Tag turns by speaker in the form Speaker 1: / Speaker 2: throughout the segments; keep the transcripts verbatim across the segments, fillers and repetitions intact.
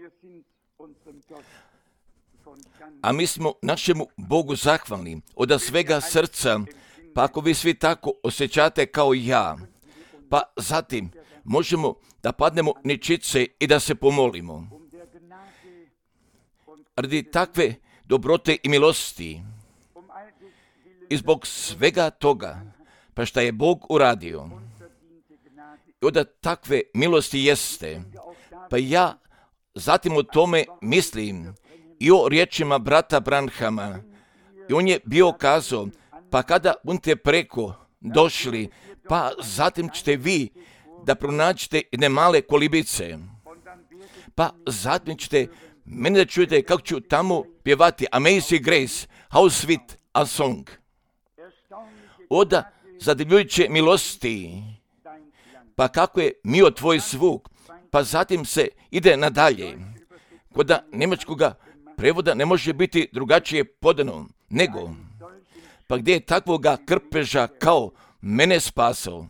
Speaker 1: A mi smo našemu Bogu zahvalni od svega srca, pa ako vi svi tako osjećate kao ja, pa zatim možemo da padnemo ničice i da se pomolimo. Radi takve dobrote i milosti i zbog svega toga, pa šta je Bog uradio, i onda takve milosti jeste, pa ja zatim o tome mislim i o riječima brata Branhama. I on je bio kazao, pa kada budete preko došli, pa zatim ćete vi da pronađete jedne male kolibice, pa zatim ćete mene da čujete kako ću tamo pjevati Amazing Grace, How Sweet a Song. Oda zadivljujuće milosti, pa kako je mio tvoj zvuk, pa zatim se ide nadalje. Kod njemačkoga prevoda ne može biti drugačije podano nego, pa gdje je takvoga krpeža kao mene spasao.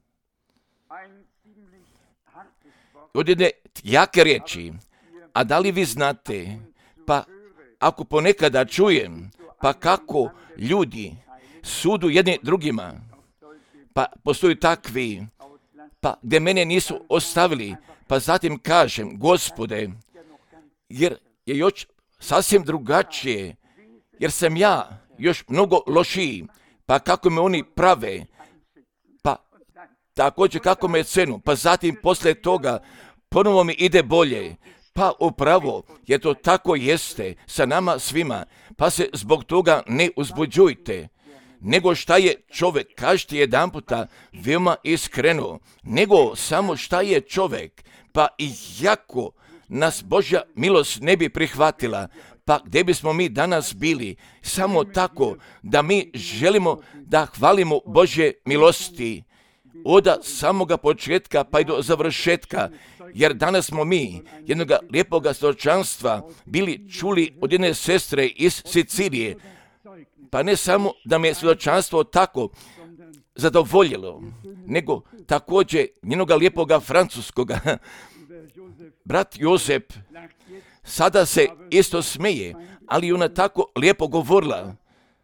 Speaker 1: Od jedne jake riječi, a da li vi znate, pa ako ponekada čujem, pa kako ljudi sudu jedni drugima, pa postoju takvi, pa gdje mene nisu ostavili, pa zatim kažem, Gospode, jer je još sasvim drugačije, jer sam ja još mnogo lošiji, pa kako me oni prave, pa također kako me cenu, pa zatim poslije toga ponovo mi ide bolje, pa upravo, jer to tako jeste sa nama svima, pa se zbog toga ne uzbuđujte, nego šta je čovjek, kažete jedan puta veoma iskreno, nego samo šta je čovjek, pa i jako nas Božja milost ne bi prihvatila, pa gdje bismo mi danas bili, samo tako da mi želimo da hvalimo Božje milosti od samoga početka pa i do završetka, jer danas smo mi jednog lijepoga svjedočanstva bili čuli od jedne sestre iz Sicilije, pa ne samo da me je svjedočanstvo tako zadovoljilo, nego također njenoga lijepoga francuskoga. Brat Jozef sada se isto smeje, ali ona tako lijepo govorila,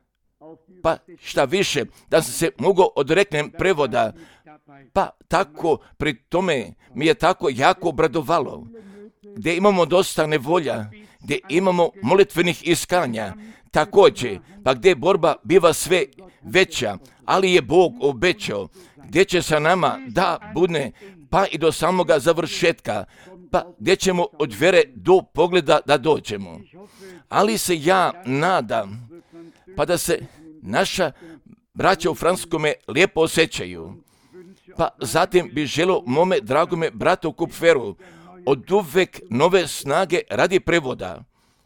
Speaker 1: pa šta više, da sam se mogao odreknem prevoda, pa tako pri tome mi je tako jako obradovalo, gdje imamo dosta nevolja, gdje imamo molitvenih iskanja, također, pa gdje borba biva sve veća, ali je Bog obećao, gdje će sa nama da bude, pa i do samoga završetka, pa gdje ćemo od vjere do pogleda da dođemo. Ali se ja nadam, pa da se naša braća u Francuskome lijepo osjećaju. Pa zatim bi želio mome dragome bratu Kupferu od uvek nove snage radi prevoda.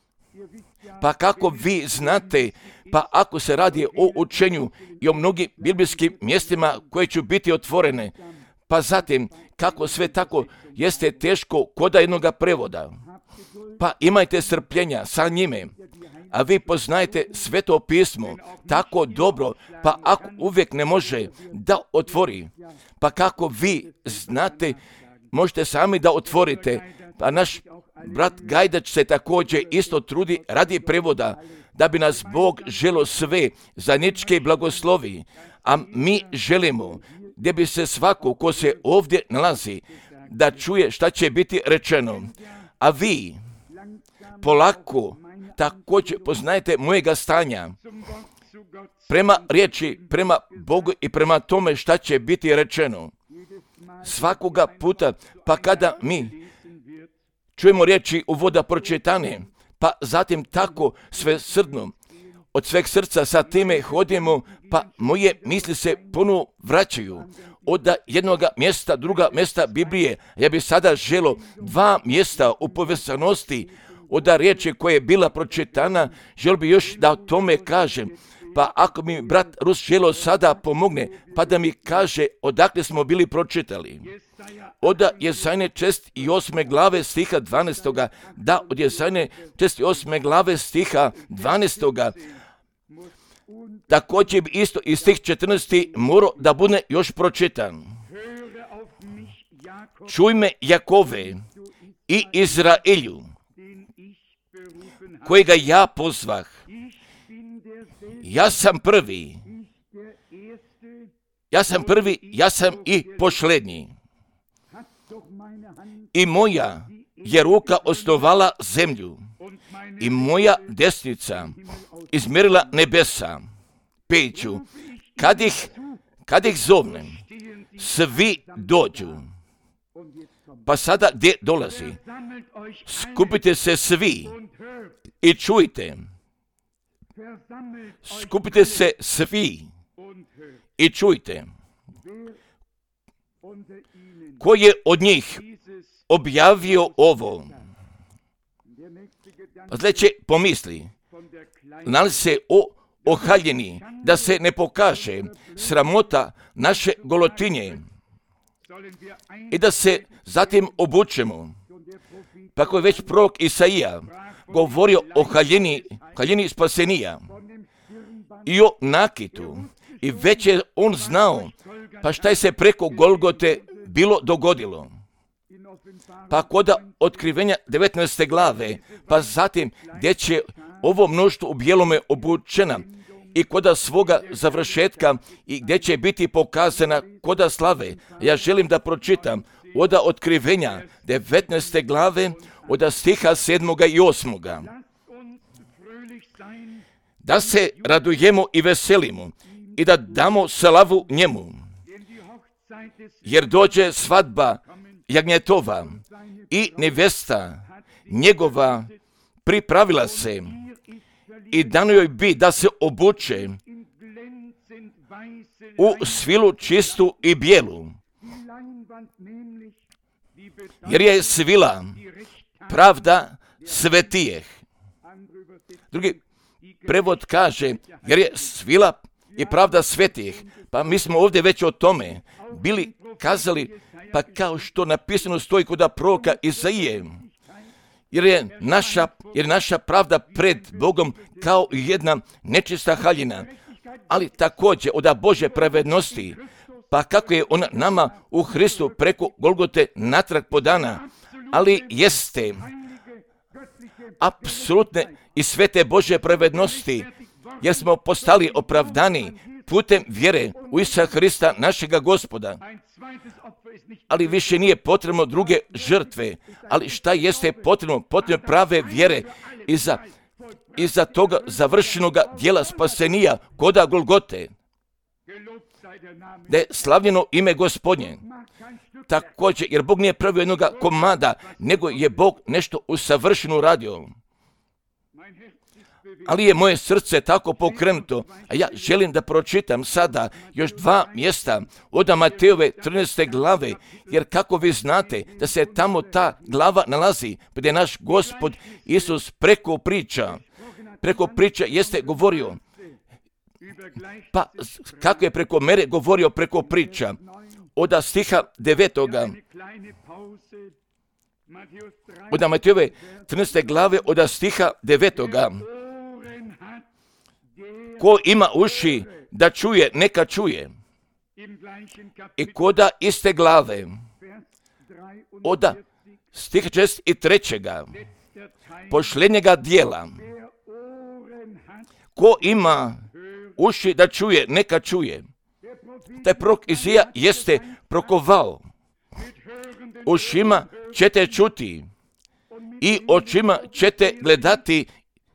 Speaker 1: Pa kako vi znate, pa ako se radi o učenju i o mnogim biblijskim mjestima koje će biti otvorene, pa zatim kako sve tako jeste teško koda jednoga prevoda, pa imajte strpljenja sa njime, a vi poznajete Sveto pismo tako dobro, pa ako uvijek ne može da otvori, pa kako vi znate, možete sami da otvorite, pa naš brat Gajdač se također isto trudi radi prevoda, da bi nas Bog želo sve zajedničke blagoslovi, a mi želimo gdje bi se svako ko se ovdje nalazi da čuje šta će biti rečeno, a vi polako također poznajete mojega stanja prema riječi, prema Bogu i prema tome šta će biti rečeno. Svakoga puta, pa kada mi čujemo riječi u voda pročitane, pa zatim tako sve srdno, od sveg srca sa time hodimo, pa moje misli se ponovo vraćaju od jednog mjesta, druga mjesta Biblije. Ja bi sada želo dva mjesta u povezanosti od riječi koja je bila pročitana, želio bi još da o tome kažem. Pa ako mi brat Rus želo sada pomogne, pa da mi kaže odakle smo bili pročitali. Od Jezajne čest i osme glave stiha dvanaestoga, da od Jezajne čest i osme glave stiha dvanaestoga, također bi isto i stih četrnaesti morao da bude još pročitan. Čuj me Jakove i Izraelju, kojega ja pozvah. Ja sam prvi. Ja sam prvi, ja sam i posljednji. I moja je ruka osnovala zemlju. I moja desnica izmjerila nebesa. Peću, kad ih, kad ih zovnem, svi dođu. Pa sada gdje dolazi? Skupite se svi i čujte. Skupite se svi i čujte. Ko je od njih objavio ovo? Sljedeće pomisli. Nali se o ohaljeni, da se ne pokaže sramota naše golotinje i da se zatim obučemo. Pa ako je već prorok Isaija govorio o haljeni, haljeni spasenija i o nakitu, i već je on znao pa šta je se preko Golgote bilo dogodilo. Pa koda otkrivenja devetnaeste glave, pa zatim gdje će ovo mnoštvo u bijelome obučena i koda svoga završetka i gdje će biti pokazana koda slave. Ja želim da pročitam od otkrivenja devetnaeste glave od stiha sedmoga i osmoga. Da se radujemo i veselimo i da damo slavu njemu, jer dođe svadba jagnjetova i nevesta njegova pripravila se i dano joj bi da se obuče u svilu čistu i bijelu, jer je svila pravda svetijeh. Drugi prevod kaže, jer je svila i pravda svetijeh. Pa mi smo ovdje već o tome bili kazali, pa kao što napisano stoji kod proroka Isaije, jer je naša, jer je naša pravda pred Bogom kao jedna nečista haljina, ali također od Božje pravednosti, pa kako je ona nama u Hristu preko Golgote natrag podana, ali jeste apsolutne i svete Božje pravednosti, jer smo postali opravdani putem vjere u Isusa Hrista, našega Gospoda. Ali više nije potrebno druge žrtve. Ali šta jeste potrebno? Potrebno prave vjere iza, iza toga završenog dijela spasenija koda Golgote. Da je slavljeno ime Gospodnje. Također, jer Bog nije pravio jednog komada, nego je Bog nešto usavršeno radio. Ali je moje srce tako pokrenuto, a ja želim da pročitam sada još dva mjesta od Matejove trinaeste glave, jer kako vi znate da se tamo ta glava nalazi, gdje naš Gospod Isus preko priča, preko priča jeste govorio, pa kako je preko mere govorio preko priča, od stiha devetoga, od Matejove trinaeste glave, od stiha devetoga, ko ima uši da čuje, neka čuje. I koda iste glave, od stiha šest i trećega, posljednjega dijela, ko ima uši da čuje, neka čuje. Taj prorok Isaija jeste prokovao. Ušima ćete čuti i očima ćete gledati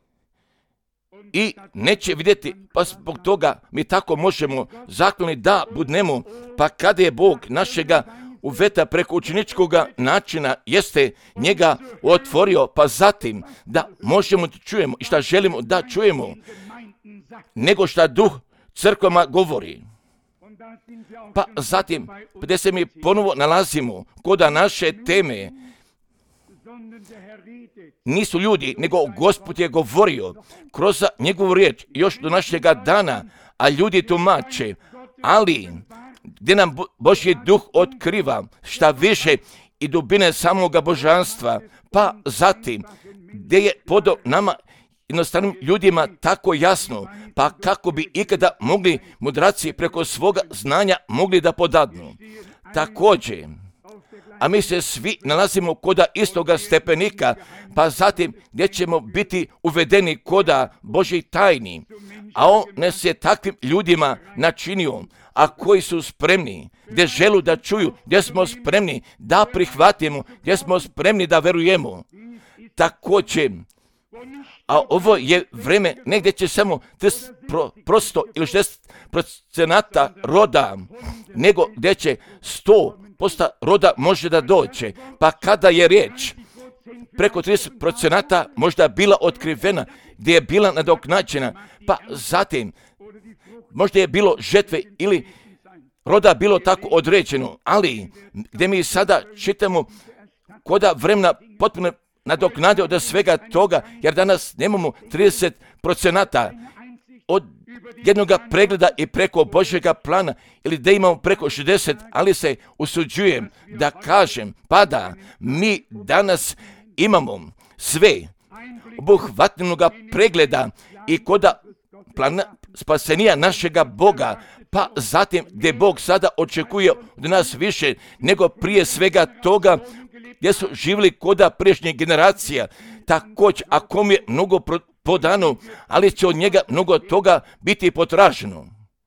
Speaker 1: i neće vidjeti, pa zbog toga mi tako možemo zakloni da budnemo, pa kada je Bog našega uveta preko učeničkog načina, jeste njega otvorio, pa zatim da možemo da čujemo i šta želimo da čujemo, nego šta duh crkvama govori. Pa zatim, gdje se mi ponovo nalazimo, koda naše teme, nisu ljudi, nego Gospod je govorio kroz njegovu riječ još do našega dana, a ljudi tumače, ali gdje nam Božji duh otkriva šta više i dubine samoga božanstva, pa zatim gdje je podo nama jednostavnim ljudima tako jasno, pa kako bi ikada mogli mudraci preko svoga znanja mogli da podadnu. Također, a mi se svi nalazimo koda istoga stepenika, pa zatim gdje ćemo biti uvedeni koda Božih tajni, a On nas je takvim ljudima načinio, a koji su spremni, gdje želu da čuju, gdje smo spremni da prihvatimo, gdje smo spremni da verujemo. Također, a ovo je vreme negdje će samo pro, prosto ili šest procenata roda, nego gdje će sto posto roda može da dođe. Pa kada je riječ preko trideset procenata možda bila otkrivena, gdje je bila nadoknađena, pa zatim možda je bilo žetve ili roda bilo tako određeno, ali gdje mi sada čitamo koda vremena potpuno nadoknade od svega toga, jer danas nemamo trideset procenata od jednog pregleda i preko Božjega plana, ili da imamo preko šezdeset, ali se usuđujem da kažem, pa da mi danas imamo sve obuhvatnog pregleda i koda plana spasenija našega Boga, pa zatim gdje Bog sada očekuje od nas više nego prije svega toga gdje su živjeli koda priješnjih generacija. Također, ako mi je mnogo podano, ali će od njega mnogo toga biti potraženo.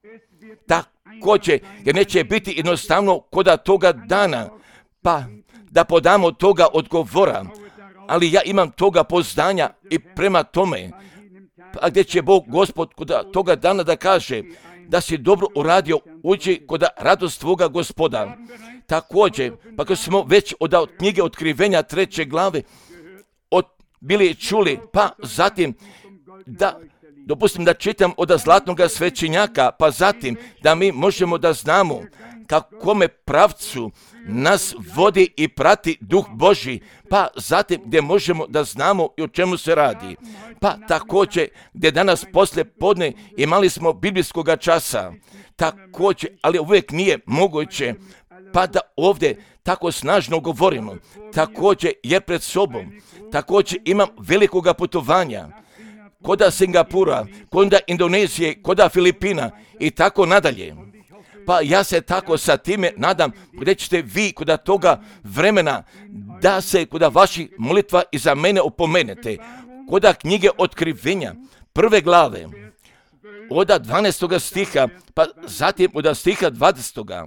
Speaker 1: Također, jer neće biti jednostavno koda toga dana, pa da podamo toga odgovora, ali ja imam toga poznanja i prema tome, pa gdje će Bog Gospod koda toga dana da kaže da si dobro uradio, uđi koda radost tvoga Gospoda. Također, pa kad smo već od knjige Otkrivenja treće glave od, bili čuli, pa zatim da dopustim da čitam od zlatnog svećenjaka, pa zatim da mi možemo da znamo kakome pravcu nas vodi i prati Duh Božji, pa zatim gdje možemo da znamo i o čemu se radi. Pa također gdje danas poslije podne imali smo biblijskog časa, također, ali uvijek nije moguće pa da ovdje tako snažno govorimo. Također je pred sobom, također imam velikoga putovanja, koda Singapura, koda Indonezije, koda Filipina i tako nadalje. Pa ja se tako sa time nadam gdje ćete vi koda toga vremena da se koda vaših molitva i za mene opomenete. Koda knjige Otkrivenja, prve glave, od dvanaestoga stiha, pa zatim od stiha dvadesetoga.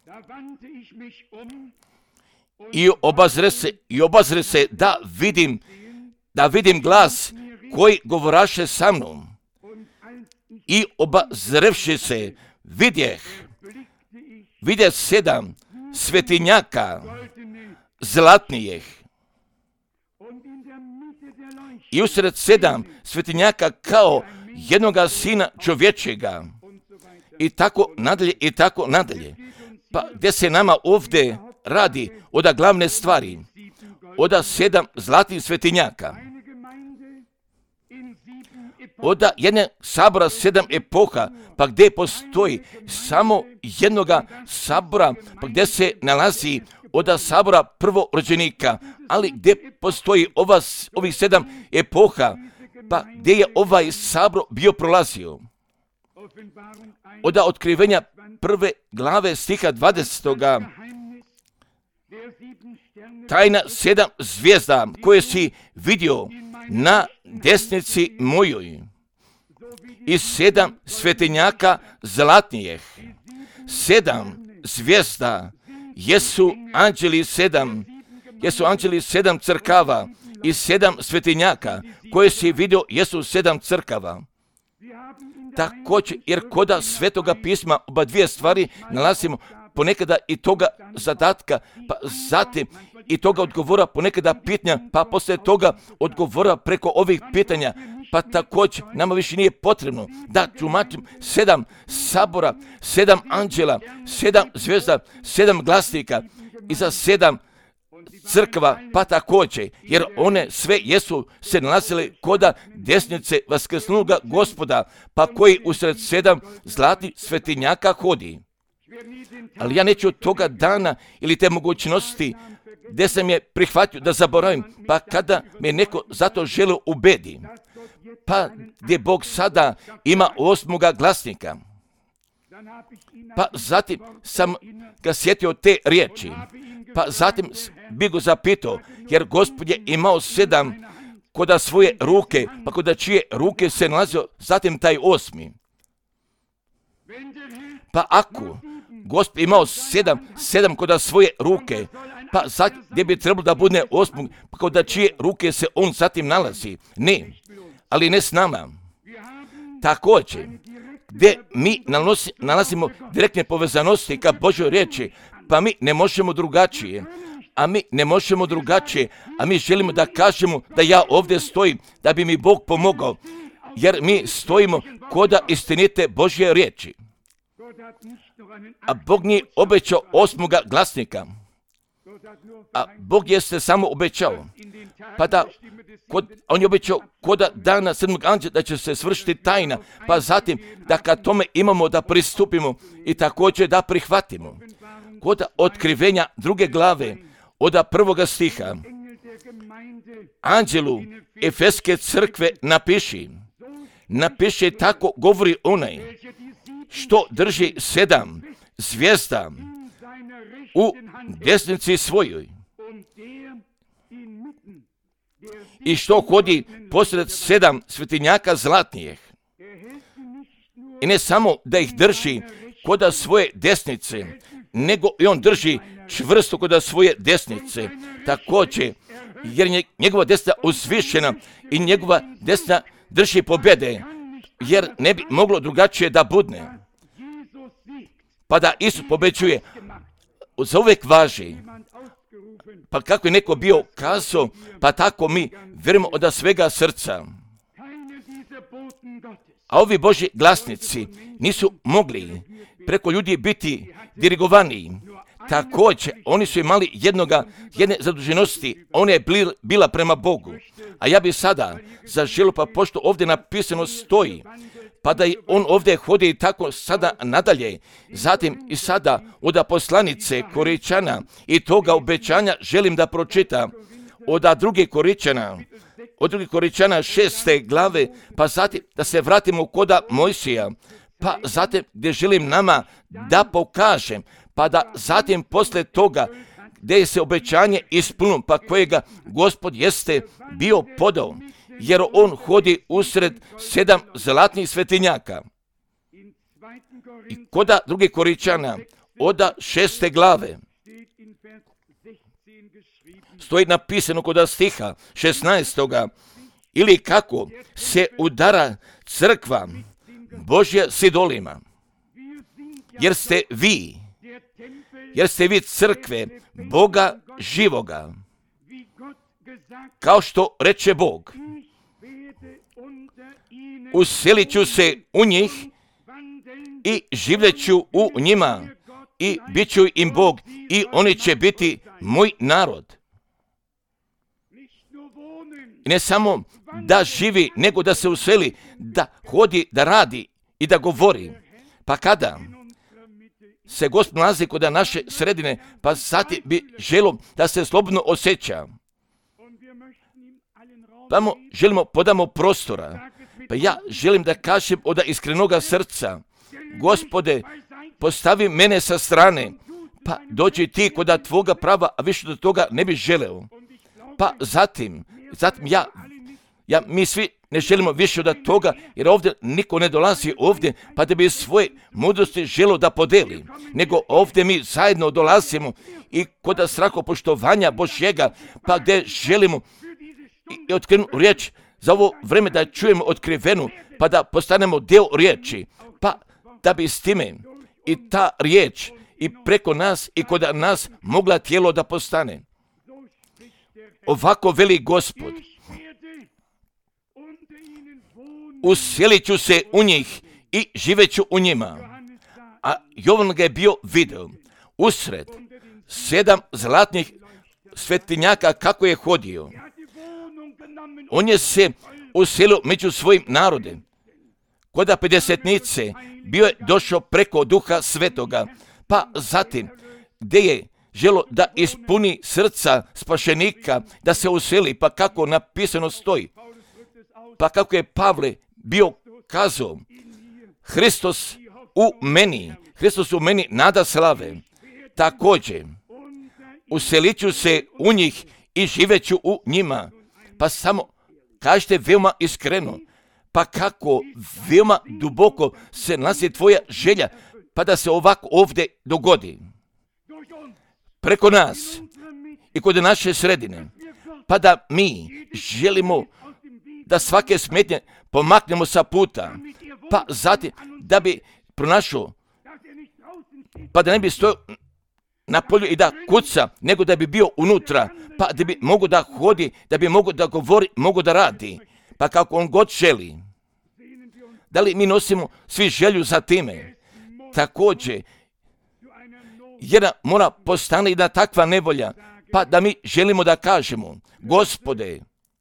Speaker 1: I obazre se, i obazre se da vidim, da vidim glas koji govoraše sa mnom. I obazrevši se, vidjeh, vidjeh sedam svetinjaka zlatnijih. I usred sedam svetinjaka kao jednoga sina čovječega. I tako nadalje, i tako nadalje. Pa gdje se nama ovdje radi od glavne stvari, od sedam zlatih svetinjaka, od jedne sabora sedam epoha, pa gdje postoji samo jednoga sabora, pa gdje se nalazi od sabora prvorođenika, ali gdje postoji ova, ovih sedam epoha, pa gdje je ovaj sabor bio prolazio. Od Otkrivenja prve glave stiha dvadesetoga. Tajna sedam zvijezda koje si vidio na desnici mojoj i sedam svetinjaka zlatnijih. Sedam zvijezda jesu anđeli sedam, jesu anđeli sedam crkava i sedam svetinjaka koje si vidio jesu sedam crkava. Također, jer koda Svetoga pisma oba dvije stvari nalazimo ponekada i toga zadatka, pa zatim i toga odgovora ponekada pitanja, pa poslije toga odgovora preko ovih pitanja, pa također nama više nije potrebno da tumačim sedam sabora, sedam anđela, sedam zvijezda, sedam glasnika i za sedam crkva, pa također, jer one sve jesu se nalazile koda desnice vaskrsnuga Gospoda, pa koji usred sedam zlatih svetinjaka hodi. Ali ja neću od toga dana ili te mogućnosti gdje sam je prihvatio da zaboravim, pa kada me neko zato želio ubedi, pa gdje Bog sada ima osmoga glasnika, pa zatim sam ga sjetio te riječi, Pa zatim bi go zapitao, jer Gospod je imao sedam koda svoje ruke, pa koda čije ruke se nalazio zatim taj osmi. Pa ako Gospod imao sedam, sedam koda svoje ruke, pa zatim gdje bi trebalo da bude osmi, pa koda čije ruke se on zatim nalazi. Ne, ali ne s nama. Također, gdje mi nalosi, nalazimo direktne povezanosti ka Božoj riječi, pa mi ne možemo drugačije. A mi ne možemo drugačije, a mi želimo da kažemo da ja ovdje stojim, da bi mi Bog pomogao, jer mi stojimo koda istinite Božje riječi. A Bog nije obećao osmoga glasnika, a Bog jeste samo obećao, pa da kod, on je obećao koda dana sedmog anđela da će se svršiti tajna, pa zatim da kad tome imamo da pristupimo i također da prihvatimo. Koda otkrivenja druge glave, od prvoga stiha, anđelu Efeske crkve napiši, napiši tako govori onaj, što drži sedam zvijezda u desnici svojoj i što hodi posred sedam svetinjaka zlatnijih. I ne samo da ih drži koda svoje desnice, nego i on drži čvrsto koda svoje desnice. Također, jer je njegova desna uzvišena i njegova desna drži pobjede, jer ne bi moglo drugačije da budne. Pa da Isus pobeđuje, za uvijek važi. Pa kako je neko bio kazao, pa tako mi vjerujemo od svega srca. A ovi Božji glasnici nisu mogli preko ljudi biti dirigovani. Također, oni su imali jednoga, jedne zaduženosti, ona je bila prema Bogu. A ja bi sada zaželio, pa pošto ovdje napisano stoji, pa da i on ovdje hodi tako sada nadalje. Zatim i sada od poslanice Koričana i toga obećanja želim da pročitam od druge Koričana, od druge Koričana šeste glave, pa zatim da se vratimo koda Mojsija, pa zatim gdje želim nama da pokažem, pa da zatim posle toga gdje se obećanje ispunilo, pa kojega Gospod jeste bio podao, jer on hodi usred sedam zlatnih svetinjaka. I koda druge Koričana, oda šeste glave, stoji napisano koda stiha šesnaestoga, ili kako se udara crkva Božja s idolima, jer ste vi, jer ste vi crkve Boga živoga, kao što reče Bog, uselit ću se u njih i živjet ću u njima i bit ću im Bog i oni će biti moj narod. I ne samo da živi, nego da se useli, da hodi, da radi i da govori. Pa kada se Gospod nalazi kod naše sredine, pa sati bi želio da se slobodno osjeća. Pa mu želimo podamo prostora. Pa ja želim da kažem od iskrenoga srca, Gospode, postavi mene sa strane, pa dođi ti kod tvoga prava, a više do toga ne bi želeo. Pa zatim, zatim ja, ja, mi svi ne želimo više od toga, jer ovdje niko ne dolazi ovdje, pa da bi svoje mudrosti želio da podeli, nego ovdje mi zajedno dolazimo i kod strahopoštovanja Božjega, pa gdje želimo i otkrivenu riječ za ovo vreme da čujemo otkrivenu, pa da postanemo dio riječi, pa da bi s time i ta riječ i preko nas i kod nas mogla tijelo da postane. Ovako veli Gospod, uselit ću se u njih i živet ću u njima. A Jovan ga je bio video usred sedam zlatnih svetinjaka kako je hodio. On je se uselio među svojim narodem. Koda pedesetnice bio je došao preko Duha Svetoga, pa zatim gdje je želo da ispuni srca spašenika, da se useli, pa kako napisano stoji, pa kako je Pavle bio kazao, Hristos u meni, Hristos u meni nada slave. Također, uselit ću se u njih i živeću u njima. Pa samo kažete veoma iskreno, pa kako veoma duboko se nalazi tvoja želja, pa da se ovako ovdje dogodi. Preko nas i kod naše sredine, pa da mi želimo da svake smetnje pomaknemo sa puta, pa zatim da bi pronašao, pa da ne bi stojao na polju i da kuca, nego da bi bio unutra, pa da bi mogo da hodi, da bi mogo da govori, mogo da radi, pa kako on god želi. Da li mi nosimo svi želju za time? Također, jedna mora postane jedna takva nevolja, pa da mi želimo da kažemo, Gospode,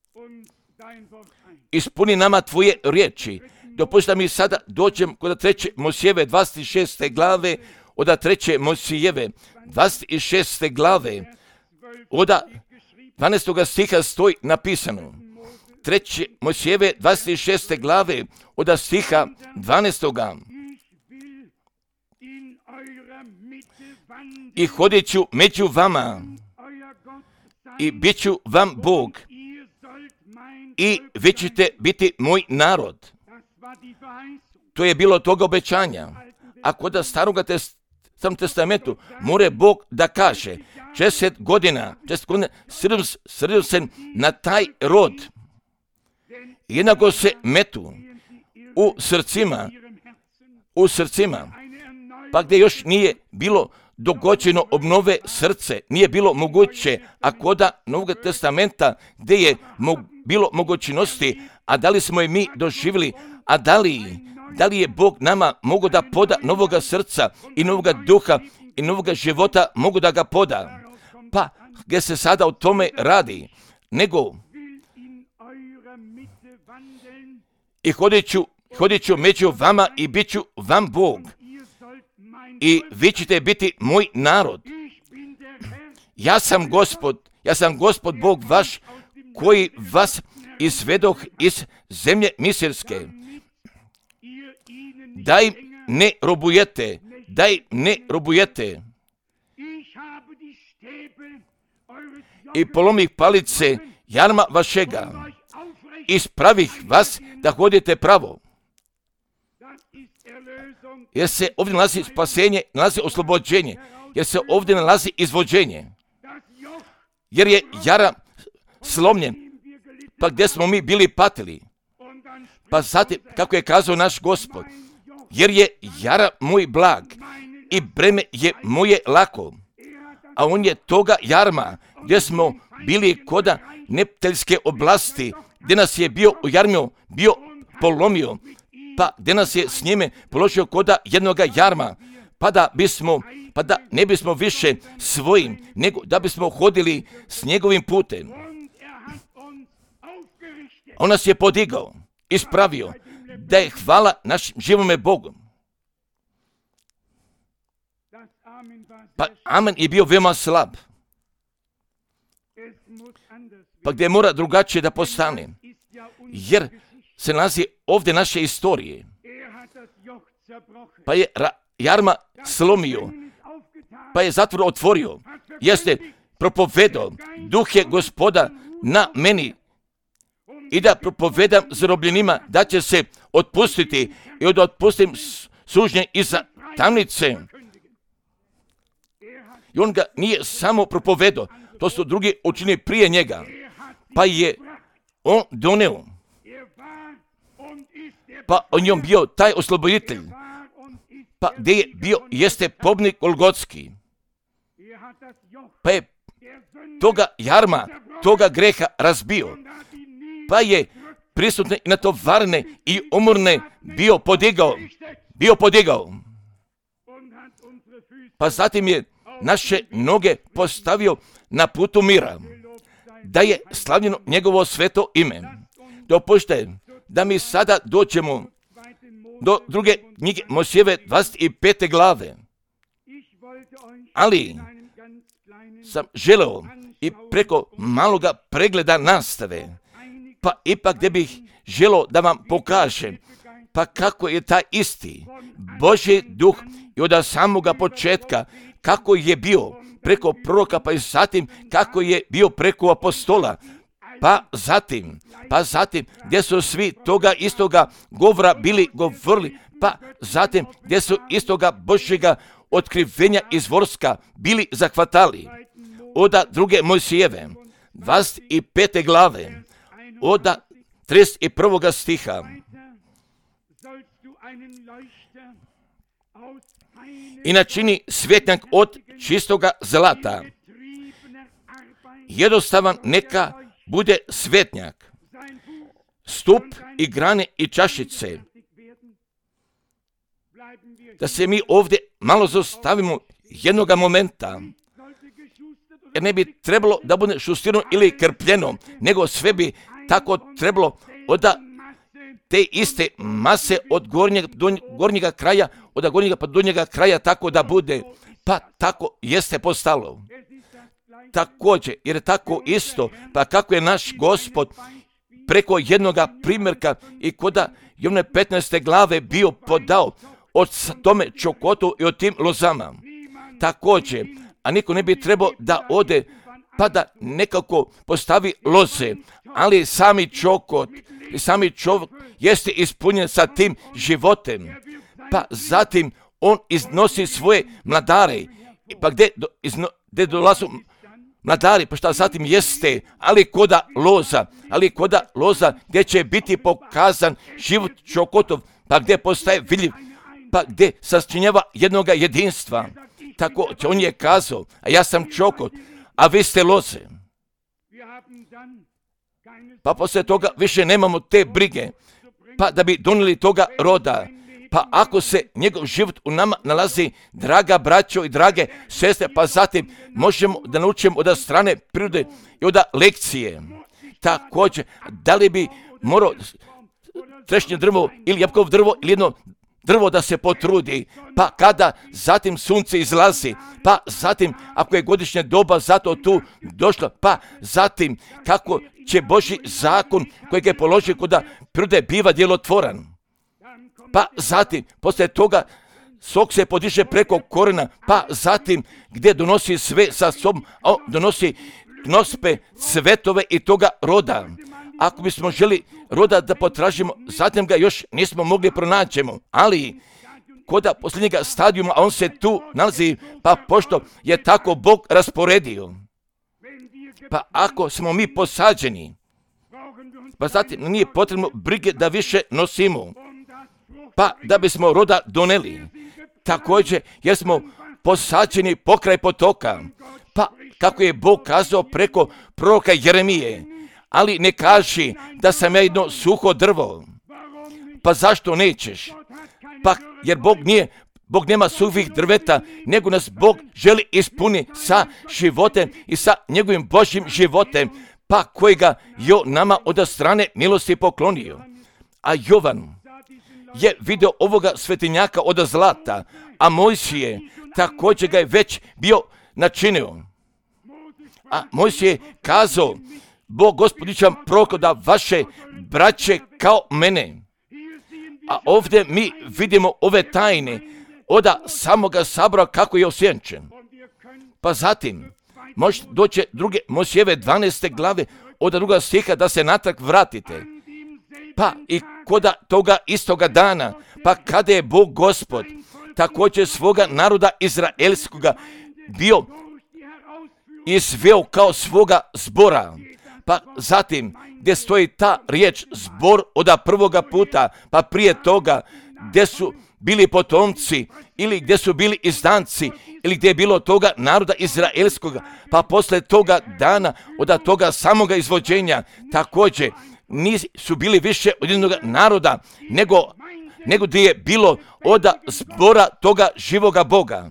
Speaker 1: ispuni nama tvoje riječi. Dopusti da mi sada dođem kod treće Mojsijeve dvadeset šeste glave, od treće Mojsijeve dvadeset šeste glave, od dvanaestog stiha stoji napisano. treće Mojsijeve dvadeset šeste glave, od stiha dvanaestog. I hodit ću među vama i bit ću vam Bog i vi ćete biti moj narod. To je bilo toga obećanja. A kod staroga Starom testamentu more Bog da kaže šezdeset godina, šezdeset godina sredio se na taj rod. Jednako se metu u srcima, u srcima, pa gdje još nije bilo dogođeno obnove srce, nije bilo moguće, a koda Novog testamenta gdje je mo- bilo mogućnosti, a da li smo je mi doživjeli, a da li, da li je Bog nama mogo da poda novoga srca i novoga duha i novoga života, mogu da ga poda. Pa gdje se sada o tome radi, nego i hodit ću, hodit ću među vama i bit ću vam Bog. I vi ćete biti moj narod. Ja sam Gospod, ja sam Gospod Bog vaš, koji vas izvedoh iz zemlje Misirske. Da im ne robujete, da im ne robujete. I polomih palice jarma vašega. Ispravih vas da hodite pravo. Jer se ovdje nalazi spasenje, nalazi oslobođenje, jer se ovdje nalazi izvođenje. Jer je jara slomljen, pa gdje smo mi bili patili. Pa zatim, kako je kazao naš Gospod, jer je jara moj blag i breme je moje lako. A on je toga jarma, gdje smo bili koda nepteljske oblasti, gdje nas je bio u jarmiju, bio polomio, pa gdje nas je s njime položio koda jednoga jarma, pa da bismo, pa da ne bismo više svojim, nego da bismo hodili s njegovim putem. On nas je podigao, ispravio, da je hvala našim živome Bogu. Pa amen je bio veoma slab. Pa gdje mora drugačije da postane, jer se nalazi ovdje naše istorije. Pa je ra- jarma slomio, pa je zatvor otvorio, jeste propovedao, duh je Gospoda na meni i da propovedam zarobljenima da će se otpustiti i da otpustim sužnje iza tamnice. I on ga nije samo propovedao, to su drugi učinili prije njega, pa je on doneo. Pa on je bio taj osloboditelj, pa gdje je bio, jeste pobnik Golgotski, pa je toga jarma, toga greha razbio, pa je prisutne i natovarne i umorne bio podigao, bio podigao, pa zatim je naše noge postavio na putu mira, da je slavljeno njegovo sveto ime. Dopušte da mi sada dođemo do druge knjige Mojsijeve dvadeset pete glave. Ali sam želeo i preko maloga pregleda nastave, pa ipak gdje bih želeo da vam pokažem, pa kako je taj isti Božji duh i od samoga početka, kako je bio, preko proroka, pa i zatim kako je bio preko apostola, pa zatim, pa zatim gdje su svi toga istoga govora bili govorili, pa zatim gdje su istoga Božjega otkrivenja izvorska bili zahvatali. Oda druge Mojsijeve, dvadeset pete glave, oda trideset prvoga stiha. I načini svjetnjak od čistoga zlata. Jednostavan neka bude svjetnjak, stup i grane i čašice. Da se mi ovdje malo zaustavimo jednoga momenta, jer ne bi trebalo da bude šustirano ili krpljeno, nego sve bi tako trebalo od te iste mase od gornjega, do gornjega kraja, od gornjega pa donjega kraja tako da bude, pa tako jeste postalo. Također, jer je tako isto, pa kako je naš Gospod preko jednoga primjerka i koda je one petnaeste glave bio podao od tome čokotu i od tim lozama. Također, a niko ne bi trebao da ode pa da nekako postavi loze, ali sami čokot i sami čovjek jeste ispunjen sa tim životem. Pa zatim on iznosi svoje mladare, pa gdje, do, izno, gdje dolazu mladari, pa šta zatim jeste, ali koda loza, ali koda loza gdje će biti pokazan život čokotov, pa gdje postaje vidljiv, pa gdje sačinjava jednoga jedinstva. Tako on je kazao, a ja sam čokot, a vi ste loze. Pa poslije toga više nemamo te brige, pa da bi donijeli toga roda. Pa ako se njegov život u nama nalazi, draga braćo i drage sestre, pa zatim možemo da naučimo od strane prirode i od lekcije. Također, da li bi morao trešnje drvo ili jabukovo drvo ili jedno drvo da se potrudi, pa kada zatim sunce izlazi, pa zatim ako je godišnja doba zato tu došla, pa zatim kako će Božji zakon kojeg je položio kod prirode biva djelotvoran. Pa zatim, poslije toga, sok se podiže preko korena, pa zatim gdje donosi sve sa sobom, a donosi knospe, cvetove i toga roda. Ako bismo želi roda da potražimo, zatim ga još nismo mogli pronaćemo, ali koda posljednjega stadijuma, a on se tu nalazi, pa pošto je tako Bog rasporedio. Pa ako smo mi posađeni, pa zatim nije potrebno brige da više nosimo, pa da bismo roda doneli. Također, jer smo posađeni pokraj potoka, pa kako je Bog kazao preko proroka Jeremije, ali ne kaži da sam ja jedno suho drvo. Pa zašto nećeš? Pa jer Bog nije, Bog nema suhih drveta, nego nas Bog želi ispuniti sa životem i sa njegovim Božjim životem, pa kojega jo nama od strane milosti poklonio. A Jovan je vidio ovoga svetinjaka od zlata, a Mojsije također ga je već bio načinio. A Mojsije je kazao, Bog gospodićam proko da vaše braće kao mene. A ovdje mi vidimo ove tajne od samoga sabora kako je osjenčen. Pa zatim, možete doći druge Mojsijeve dvanaeste glave od druga stiha da se natrag vratite. Pa i koda toga istoga dana, pa kada je Bog Gospod također svoga naroda izraelskoga bio izveo kao svoga zbora, pa zatim gdje stoji ta riječ zbor od prvoga puta, pa prije toga gdje su bili potomci ili gdje su bili izdanci ili gdje je bilo toga naroda izraelskoga, pa poslije toga dana od toga samoga izvođenja također nisu bili više od jednog naroda, nego, nego gdje je bilo od zbora toga živoga Boga.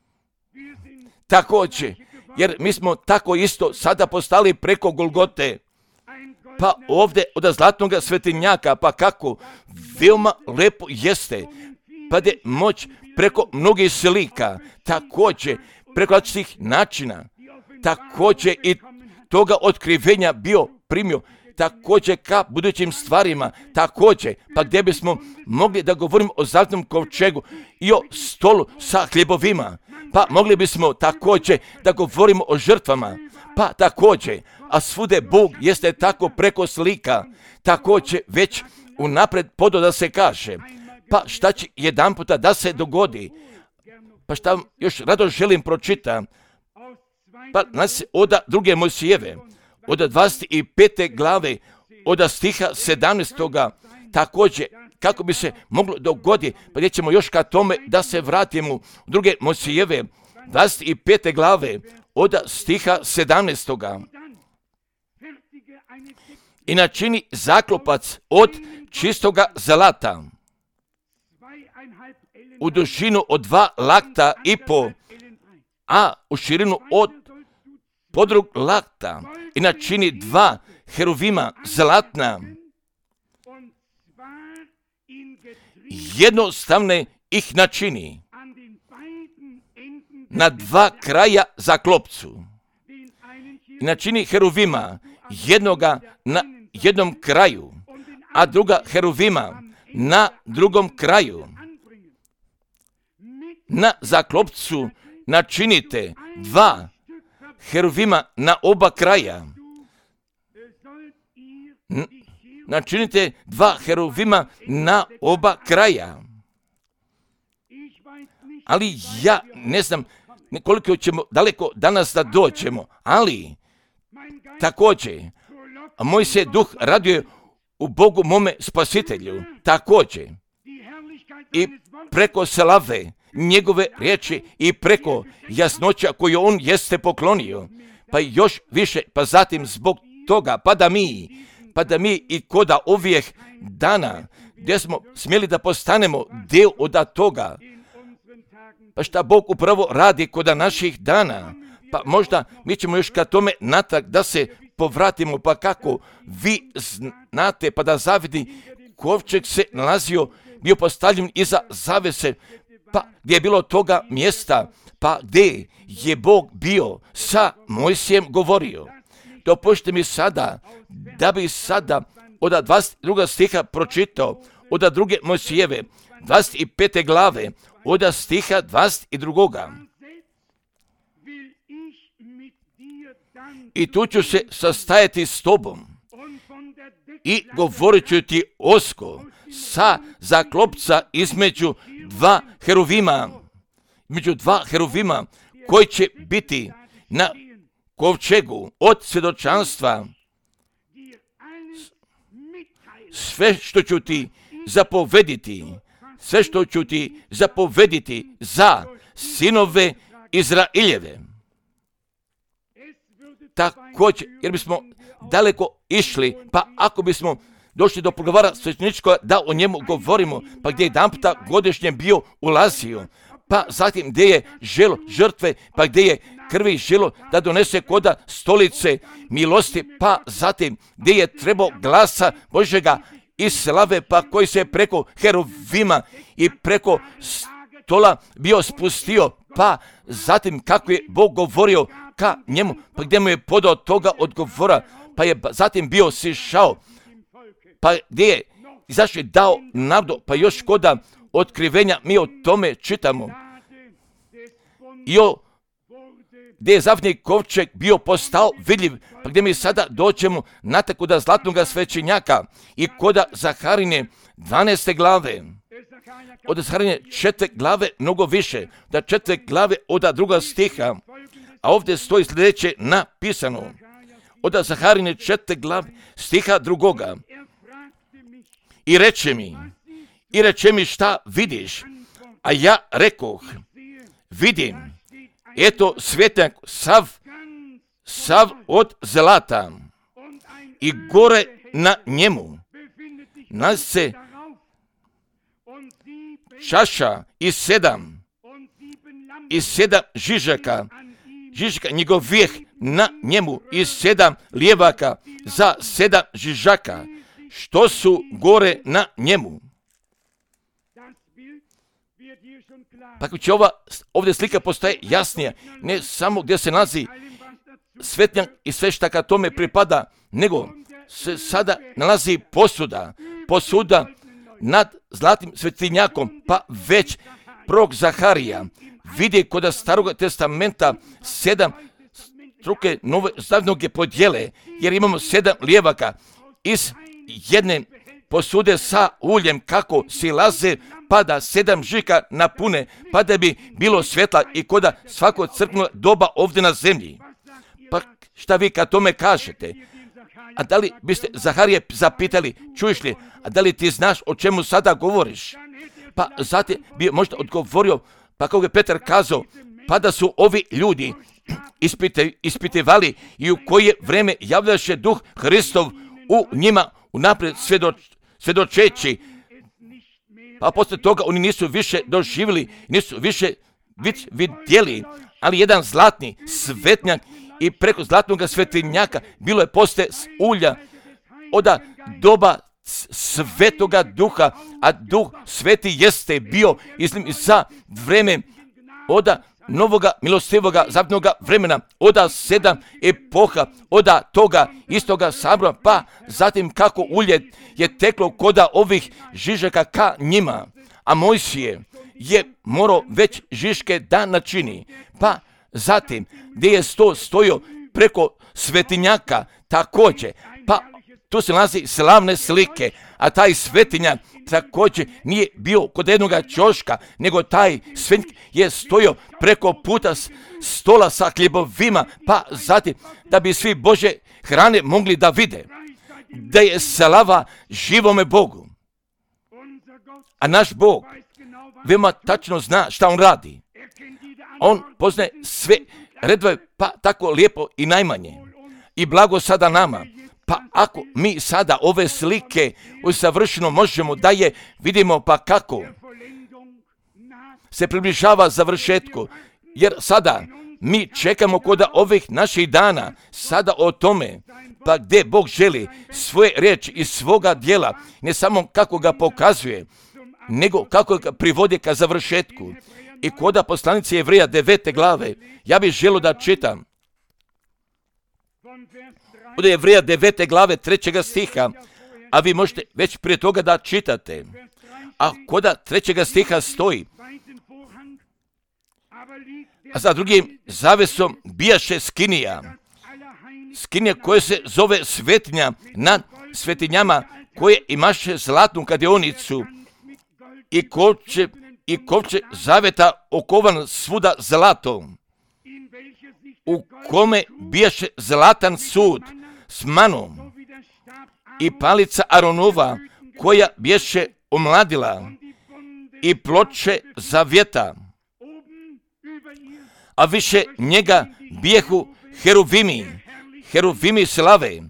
Speaker 1: Također, jer mi smo tako isto sada postali preko Golgote, pa ovdje od zlatnog svetinjaka, pa kako veoma lepo jeste, pa je moć preko mnogih slika, također preko različitih načina, također i toga otkrivenja bio primio, također ka budućim stvarima, također, pa gdje bismo mogli da govorimo o zlatnom kovčegu i o stolu sa hljebovima, Pa mogli bismo također da govorimo o žrtvama, pa također, a svude Bog jeste tako preko slika, također već unapred podo da se kaže, pa šta će jedan puta da se dogodi, pa šta vam još rado želim pročita, pa nas od druge Mojsijeve, od dvadeset pete glave, od stiha sedamnaestoga također, kako bi se moglo dogoditi, pa gdje ćemo još ka tome da se vratimo u druge Mojsijeve, dvadeset pete glave, od stiha sedamnaestoga. I načini zaklopac od čistoga zlata u dužinu od dva lakta i po, a u širinu od podrug lakta, i načini dva heruvima zlatna, jednostavne ih načini na dva kraja za klopcu. I načini heruvima jednoga na jednom kraju, a druga heruvima na drugom kraju. Na zaklopcu načinite dva heruvima na oba kraja. Načinite dva heruvima na oba kraja. Ali ja ne znam koliko ćemo daleko danas da doćemo, ali također, a moj se duh raduje u Bogu mome spasitelju, također, i preko slave njegove riječi i preko jasnoća koju on jeste poklonio, pa još više, pa zatim zbog toga, pa da mi, pa da mi i koda ovih dana, gdje smo smjeli da postanemo dio od toga, pa šta Bog upravo radi koda naših dana, pa možda mi ćemo još ka tome natrag da se povratimo, pa kako vi znate, pa da zavidi kovčeg se nalazio, bio postavljen iza zavese, pa gdje je bilo toga mjesta, pa gdje je Bog bio sa Mojsijem govorio. Dopušte mi sada, da bi sada od dvadeset drugog stiha pročitao, od druge Mojsijeve, dvadeset pete glave, od stiha dvadeset drugoga. I tu ću se sastajati s tobom i govorit ću ti osko sa zaklopca između dva heruvima, među dva heruvima koji će biti na kovčegu od svjedočanstva. Sve što ću ti zapovediti, sve što ću ti zapovediti za sinove Izraeljeve. Također, jer bismo daleko išli, pa ako bismo došli do pogovora svećeničkoga da o njemu govorimo, pa gdje je jedan puta godišnje bio ulazio, pa zatim gdje je želo žrtve, pa gdje je krvi želo da donese koda stolice milosti, pa zatim gdje je trebao glasa Božjega i slave, pa koji se preko heruvima i preko stola bio spustio, pa zatim kako je Bog govorio ka njemu, pa gdje mu je podao toga odgovora, pa je zatim bio sišao, pa gdje je izašao dao navdu, pa još koda otkrivenja mi o tome čitamo. I o gdje je zavni kovčeg bio postao vidljiv, pa gdje mi sada dođemo na tako da zlatnoga svećenjaka i koda Zaharine dvanaeste glave, od Zaharine četiri glave mnogo više, da četiri glave od druga stiha, a ovdje stoji sljedeće napisano, od Zaharine četiri glave stiha drugoga. I reče mi, i reče mi šta vidiš, a ja rekoh, vidim, eto svjetlak sav, sav od zlata i gore na njemu nalazi se čaša i sedam, i sedam žižaka, žižaka njegovih na njemu i sedam lijevaka za sedam žižaka, što su gore na njemu. Pa će ova ovdje slika postaje jasnija, ne samo gdje se nalazi svetnjak i sve šta ka tome pripada, nego se sada nalazi posuda, posuda nad zlatnim svetinjakom, pa već prorok Zaharija vidi kod Starog testamenta sedam struke nove zavnoge podjele, jer imamo sedam lijevaka iz jedne posude sa uljem kako silaze, pada sedam žika napune, pa da bi bilo svjetla i koda svako crkveno doba ovdje na zemlji. Pa šta vi kad tome kažete? A da li biste Zaharije zapitali, čuješ li, a da li ti znaš o čemu sada govoriš? Pa zatim bi možda odgovorio, pa kako je Petar kazao, pa da su ovi ljudi ispite, ispitivali i u koje vrijeme javljaše duh Hristov u njima unaprijed svjedoč, svjedočeći. Pa poslije toga oni nisu više doživjeli, nisu više vidjeli, ali jedan zlatni svetnjak i preko zlatnog svetinjaka bilo je poslije ulja od doba Svetoga Duha, a Duh Sveti jeste bio izlim za vreme od novoga milostivoga zavnoga vremena, od sedam epoha, od toga istoga sabora, pa zatim kako ulje je teklo koda ovih žižaka ka njima, a Mojsije je morao već žiške da načini, pa zatim gdje je sto stojio preko svetinjaka također, pa tu se nalazi slavne slike, a taj svetinjak također nije bio kod jednog ćoška, nego taj svetinjak je stojio preko puta stola sa hljebovima, pa zatim da bi svi Bože hrane mogli da vide, da je slava živome Bogu. A naš Bog veoma tačno zna šta on radi. On poznaje sve redove, pa tako lijepo i najmanje. I blago sada nama. Pa ako mi sada ove slike usavršeno možemo da je vidimo, pa kako se približava završetku, jer sada mi čekamo kod ovih naših dana, sada o tome, pa gdje Bog želi svoje riječi i svoga djela, ne samo kako ga pokazuje, nego kako ga privodi ka završetku. I kod poslanice Jevreja devete glave, ja bih želio da čitam od Jevreja devete glave trećega stiha, a vi možete već prije toga da čitate. A kod trećega stiha stoji, a za drugim zavesom bijaše skinija, skinija koja se zove svetinja nad svetinjama, koje imaše zlatnu kadionicu i kovče, i kovče zaveta okovan svuda zlatom, u kome bijaše zlatan sud s manom i palica Aronova koja bijaše omladila i ploče zavjeta, a više njega bijehu heruvimi, heruvimi slave,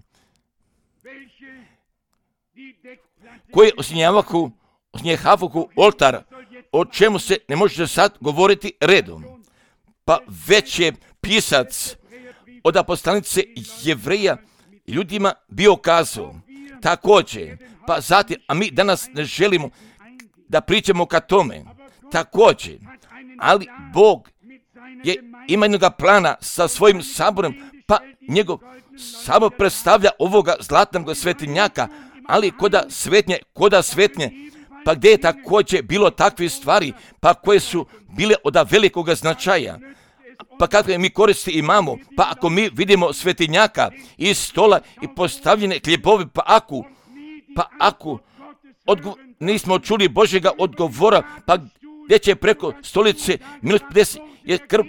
Speaker 1: koji osnjavahu, osnjehavahu oltar, o čemu se ne može sad govoriti redom. Pa već je pisac od poslanice Jevreja ljudima bio kazao također, pa zatim, a mi danas ne želimo da pričamo ka tome, također, ali Bog je ima jednoga plana sa svojim saborom, pa njegov sabor predstavlja ovoga zlatnog svetinjaka, ali koda svetnje, koda svetnje, pa gdje je također bilo takve stvari, pa koje su bile od velikog značaja. Pa kakve mi koristi imamo, pa ako mi vidimo svetinjaka i stola i postavljene hljebovi, pa ako, pa ako odgo- nismo čuli Božjega odgovora, pa gdje će preko stolice minus pedeset je krv,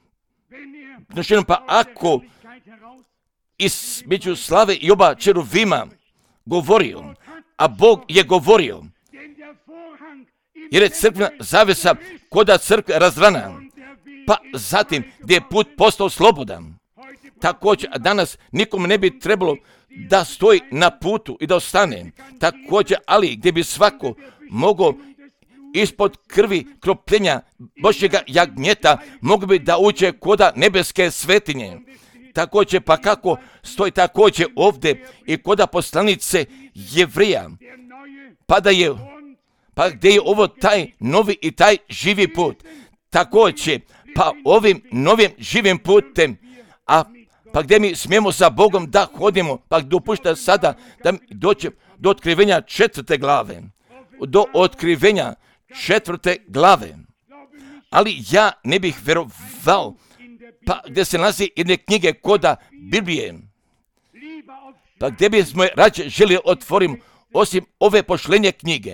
Speaker 1: pa ako između slave i oba čeruvima govorio, a Bog je govorio, jer je crkvena zavesa koda crkve razrana, pa zatim gdje je put postao slobodan. Također, a danas nikom ne bi trebalo da stoji na putu i da ostane. Također, ali gdje bi svako mogao ispod krvi kropljenja Božjega jagnjeta mogu bi da uđe koda nebeske svetinje. Također, pa kako stoji također ovdje i koda poslanice Jevreja, pa da je, pa gdje je ovo taj novi i taj živi put. Također, pa ovim novim živim putem, a pa gdje mi smijemo za Bogom da hodimo, pa dopušta sada da dođe do otkrivenja četvrte glave, do otkrivenja četvrte glave. ali ja ne bih vjerovao, pa gdje se nalazi jedne knjige koda Biblije, pa gdje bismo je rađe želi otvorim osim ove pošlenje knjige.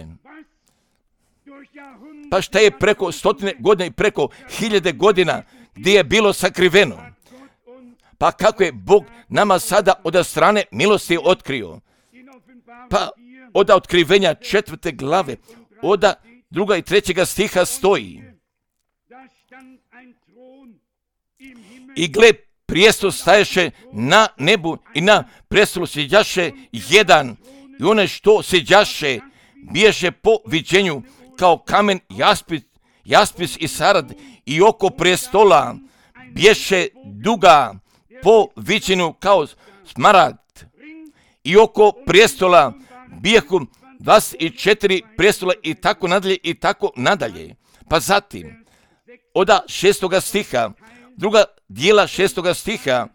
Speaker 1: Pa šta je preko stotine godina i preko hiljade godina gdje je bilo sakriveno? Pa kako je Bog nama sada od strane milosti otkrio? Pa od otkrivenja četvrte glave, od druga i trećega stiha stoji: i gle, prijestol staješe na nebu i na prestolu sjeđaše jedan, i one što sjeđaše biješe po viđenju kao kamen jaspis, jaspis i sarad, i oko prestola biješe duga po viđenju kao smaragd, i oko prestola bijehu dvadeset četiri prestola i tako nadalje i tako nadalje. Pa zatim od šestoga stiha, druga dijela šestoga stiha: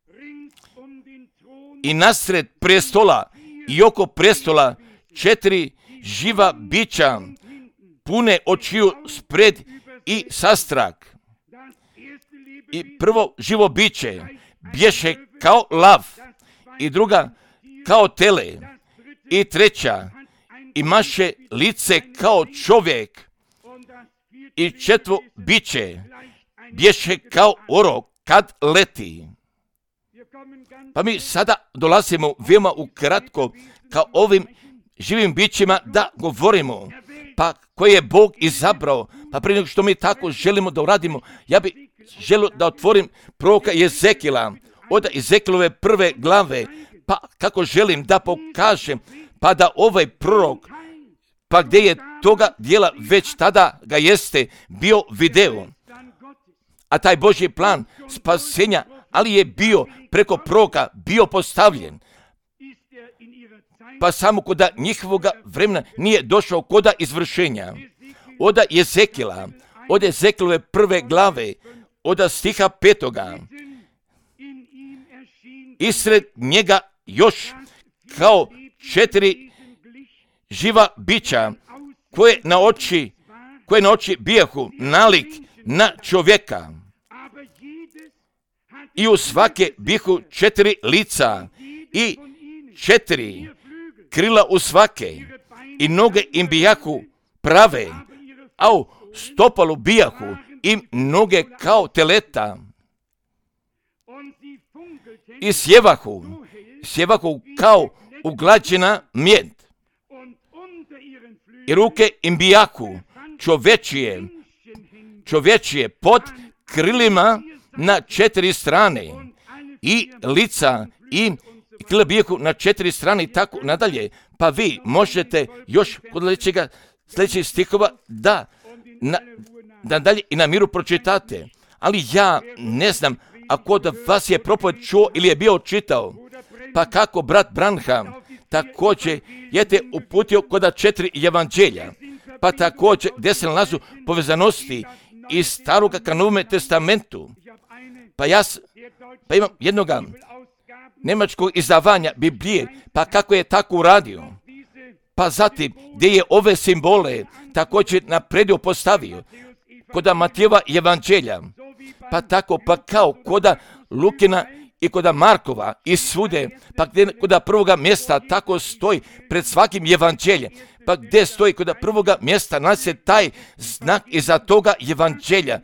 Speaker 1: i nasred prestola i oko prestola četiri živa bića, pune očiju spred i sastrak. I prvo živo biće bješe kao lav, i druga kao tele, i treća imaše lice kao čovjek, i četvo biće bješe kao orao kad leti. Pa mi sada dolazimo veoma ukratko kao ovim živim bićima da govorimo, pa koje je Bog izabrao. Pa prije nego što mi tako želimo da uradimo, ja bih želio da otvorim proroka Jezekila, od Jezekilove prve glave, pa kako želim da pokažem, pa da ovaj prorok, pa gdje je toga dijela već tada ga jeste bio video, a taj Božji plan spasenja, ali je bio preko proroka bio postavljen, pa samo koda njihovoga vremena nije došao koda izvršenja. Od Jezekila, od Jezekilove prve glave, od stiha petoga: isred njega još kao četiri živa bića, koje na oči, koje na oči bijahu nalik na čovjeka, i u svake bihu četiri lica i četiri krila u svake, i noge im bijahu prave, a u stopalu bijahu im noge kao teleta, i sjevahu, sjevahu kao uglađena mjed, i ruke im bijahu čovječije, čovječije pod krilima na četiri strane, i lica i krila bijahu na četiri strane i tako nadalje. Pa vi možete još kod sljedećega, sljedećih stihova da, na, da dalje i na miru pročitate. Ali ja ne znam ako da vas je propoved čuo ili je bio čitao, pa kako brat Branham također je te uputio kod četiri evanđelja, pa također gdje se nalazu povezanosti iz Staroga ka Novome testamentu. Pa ja pa imam jednoga njemačkog izdavanja Biblije, pa kako je tako uradio. Pa zatim gdje je ove simbole također napredio postavio kod Matijeva evanđelja, pa tako pa kao koda Lukina i koda Markova i svude, pa gdje koda prvoga mjesta tako stoji pred svakim evanđeljem, pa gdje stoji koda prvoga mjesta nalazi taj znak iza toga evanđelja,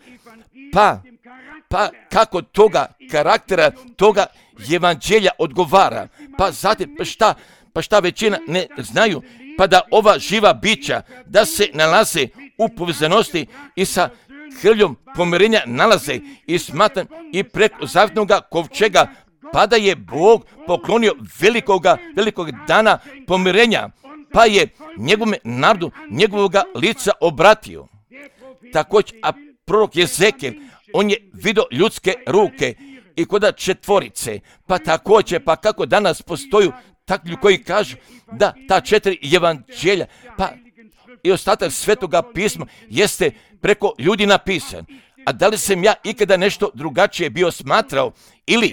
Speaker 1: pa, pa kako toga karaktera toga evanđelja odgovara. Pa zatim, pa šta, pa šta većina ne znaju, pa da ova živa bića da se nalaze u povezanosti i sa krvljom pomirenja nalaze i smatram i preko zavjetnoga kovčega, pa da je Bog poklonio velikoga, velikog dana pomirenja, pa je njegovome narodu njegovoga lica obratio. Također, a prorok Jezekil, on je vidio ljudske ruke i koda četvorice, pa također, pa kako danas postoju takvi koji kažu da ta četiri evanđelja, pa i ostatak svetoga pisma jeste preko ljudi napisan. A da li sam ja ikada nešto drugačije bio smatrao, ili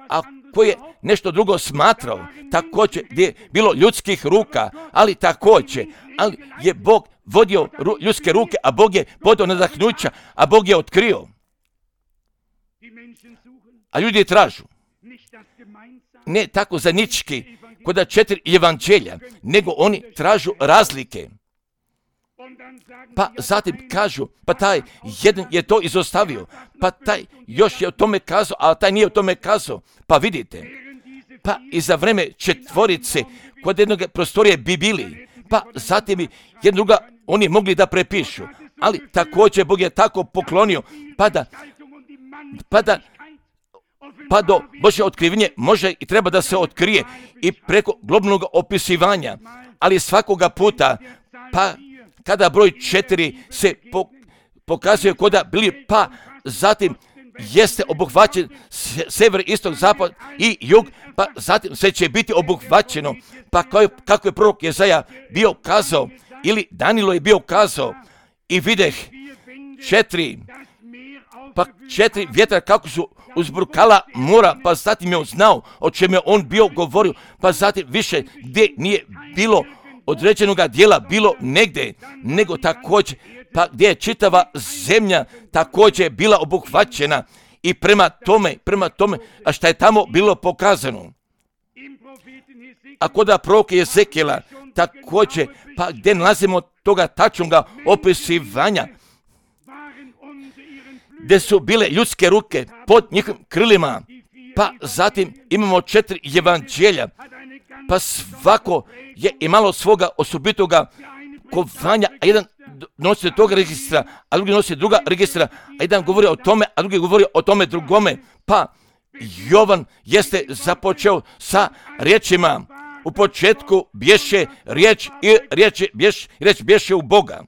Speaker 1: ako je nešto drugo smatrao, također gdje je bilo ljudskih ruka, ali također, ali je Bog vodio ru, ljudske ruke, a Bog je podao nadahnuća, a Bog je otkrio. A ljudi tražu. Ne tako zajednički kod četiri evanđelja, nego oni tražu razlike. Pa zatim kažu, pa taj jedan je to izostavio, pa taj još je o tome kazao, a taj nije o tome kazao. Pa vidite, pa i za vreme četvorice kod jednog prostorije bi bili, pa zatim jedna druga oni mogli da prepišu, ali također Bog je tako poklonio, pa da, pa da pa do Božje otkrivenje može i treba da se otkrije i preko globalnog opisivanja, ali svakoga puta, pa kada broj četiri se pokazuje koda bili, pa zatim jeste obuhvaćen sever, istok, zapad i jug, pa zatim sve će biti obuhvaćeno, pa kako je prorok Jezaja bio kazao, ili Danilo je bio kazao, i videh četiri, pa četiri vjetra kako su uzburkala mora, pa zatim je znao o čemu je on bio govorio, pa zatim više gdje nije bilo određenoga dijela bilo negdje, nego također, pa gdje je čitava zemlja također bila obuhvaćena i prema tome, prema tome, a šta je tamo bilo pokazano. A kod proroka Jezekijela također, pa gdje nalazimo toga tačnoga opisivanja, gdje su bile ljudske ruke pod njihovim krilima, pa zatim imamo četiri evanđelja, pa svako je imalo svoga osobitoga kovanja, a jedan nosi toga registra, a drugi nosi druga registra, a jedan govori o tome, a drugi govori o tome drugome, pa Jovan jeste započeo sa riječima, u početku bješe riječ i riječ bješe, riječ bješe u Boga.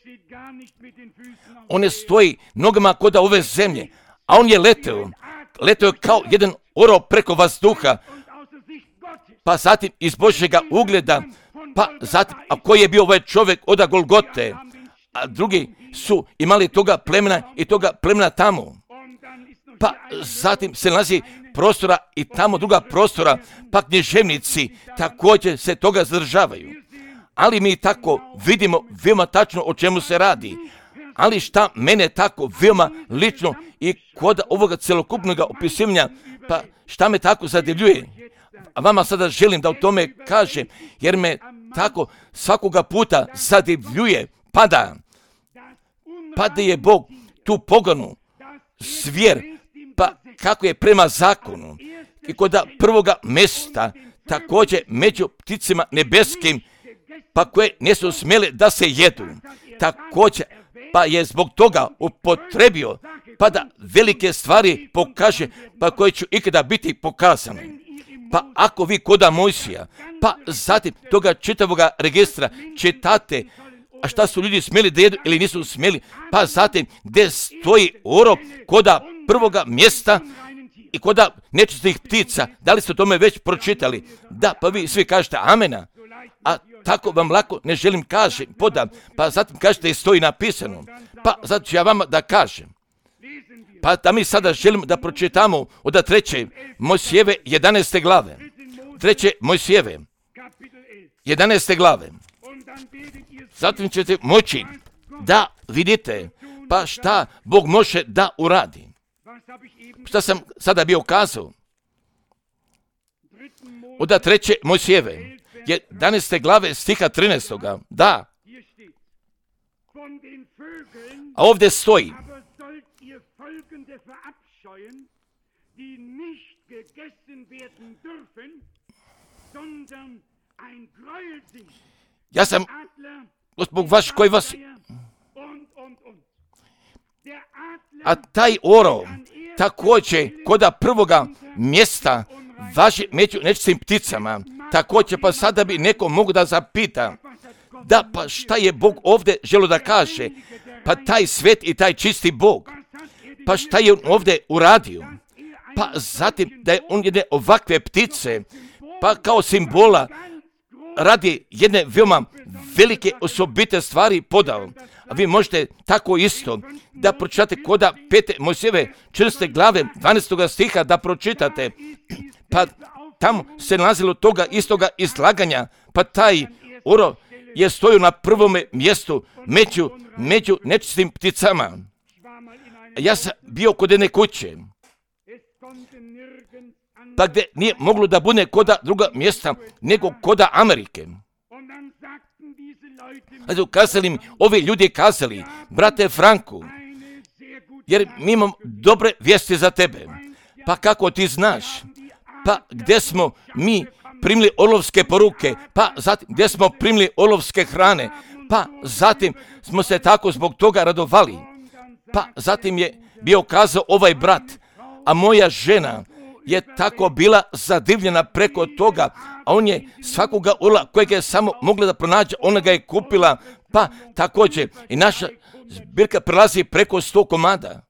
Speaker 1: On je stoji nogama kod ove zemlje, a on je leteo, leteo kao jedan orao preko vazduha, pa zatim iz Božjega ugleda, pa zatim, a koji je bio ovaj čovjek od Golgote, a drugi su imali toga plemena i toga plemena tamo. Pa zatim se nalazi prostora i tamo druga prostora, pa književnici također se toga zadržavaju. Ali mi tako vidimo veoma tačno o čemu se radi. Ali šta mene tako veoma lično i kod ovoga celokupnog opisivanja, pa šta me tako zadivljuje, a vama sada želim da o tome kažem, jer me tako svakoga puta zadivljuje, pada, pada je Bog tu poganu, zvijer, pa kako je prema zakonu i kod prvoga mjesta, također među pticima nebeskim, pa koje ne su smjele da se jedu, također, pa je zbog toga upotrebio, pa da velike stvari pokaže, pa koje će ikada biti pokazane. Pa ako vi koda Mojsija, pa zatim toga čitavoga registra čitate, a šta su ljudi smjeli da jedu ili nisu smjeli, pa zatim gdje stoji oro koda prvoga mjesta i koda nečistih ptica, da li ste o tome već pročitali? Da, pa vi svi kažete amena, a tako vam lako ne želim kažem, podam, pa zatim kažete i stoji napisano, pa zato ću ja vama da kažem. Pa da mi sada želimo da pročitamo od treće Mojsijeve jedanaeste glave. Treće Mojsijeve jedanaeste glave. Zatim ćete moći da vidite pa šta Bog može da uradi. Šta sam sada bio kazao? Od treće Mojsijeve jedanaeste glave stiha trinaestog. Da. A ovdje stoji. Ja sam Gospod vaš koji vas, a taj orao također koda prvoga mjesta važi među nečistim pticama, također pa sada bi neko mogu da zapita, da pa šta je Bog ovdje želio da kaže, pa taj svet i taj čisti Bog, pa šta je on ovdje uradio, pa zatim da je on jedne ovakve ptice, pa kao simbola radi jedne veoma velike osobite stvari podao. A vi možete tako isto da pročitate koda pete Mojsijeve četrnaeste glave dvanaestog stiha da pročitate. Pa tamo se nalazilo toga istoga izlaganja, pa taj oro je stojao na prvome mjestu među, među nečistim pticama. Ja sam bio kod jedne kuće, pa gdje nije moglo da bude koda druga mjesta nego koda Amerike. A su kazali mi, ovi ljudi kazali, brate Franku, jer mi imamo dobre vijesti za tebe. Pa kako ti znaš? Pa gdje smo mi primili olovske poruke, pa zatim gdje smo primili olovske hrane, pa zatim smo se tako zbog toga radovali. Pa zatim je bio kazao ovaj brat, a moja žena je tako bila zadivljena preko toga, a on je svakoga orla kojeg je samo mogla da pronađe, ona ga je kupila, pa također i naša zbirka prelazi preko sto komada.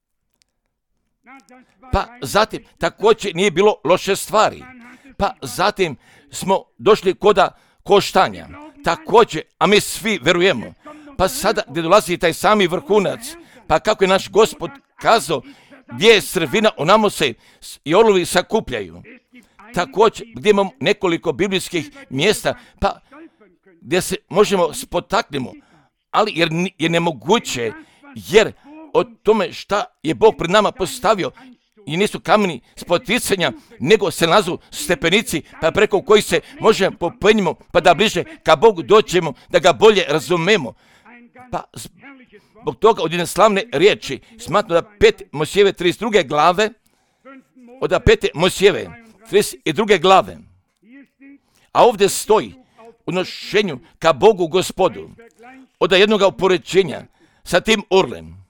Speaker 1: Pa zatim također nije bilo loše stvari. Pa zatim smo došli koda koštanja. Također, a mi svi verujemo. Pa sada gdje dolazi taj sami vrhunac, pa kako je naš Gospod kazao, gdje je srvina, onamo se i orlovi sakupljaju. Također, gdje imamo nekoliko biblijskih mjesta, pa gdje se možemo spotaknemo, ali jer je nemoguće, jer o tome šta je Bog pred nama postavio, i nisu kameni spoticanja, nego se nalazu stepenici, pa preko kojih se možemo popenjimo, pa da bliže ka Bogu dođemo, da ga bolje razumemo. Pa zbog toga od jedne slavne riječi, smatram da pet Mojsijeve trideset druge glave, od pete Mojsijeve trideset druge glave, a ovdje stoji u nošenju ka Bogu Gospodu, od jednog upoređenja sa tim orlem.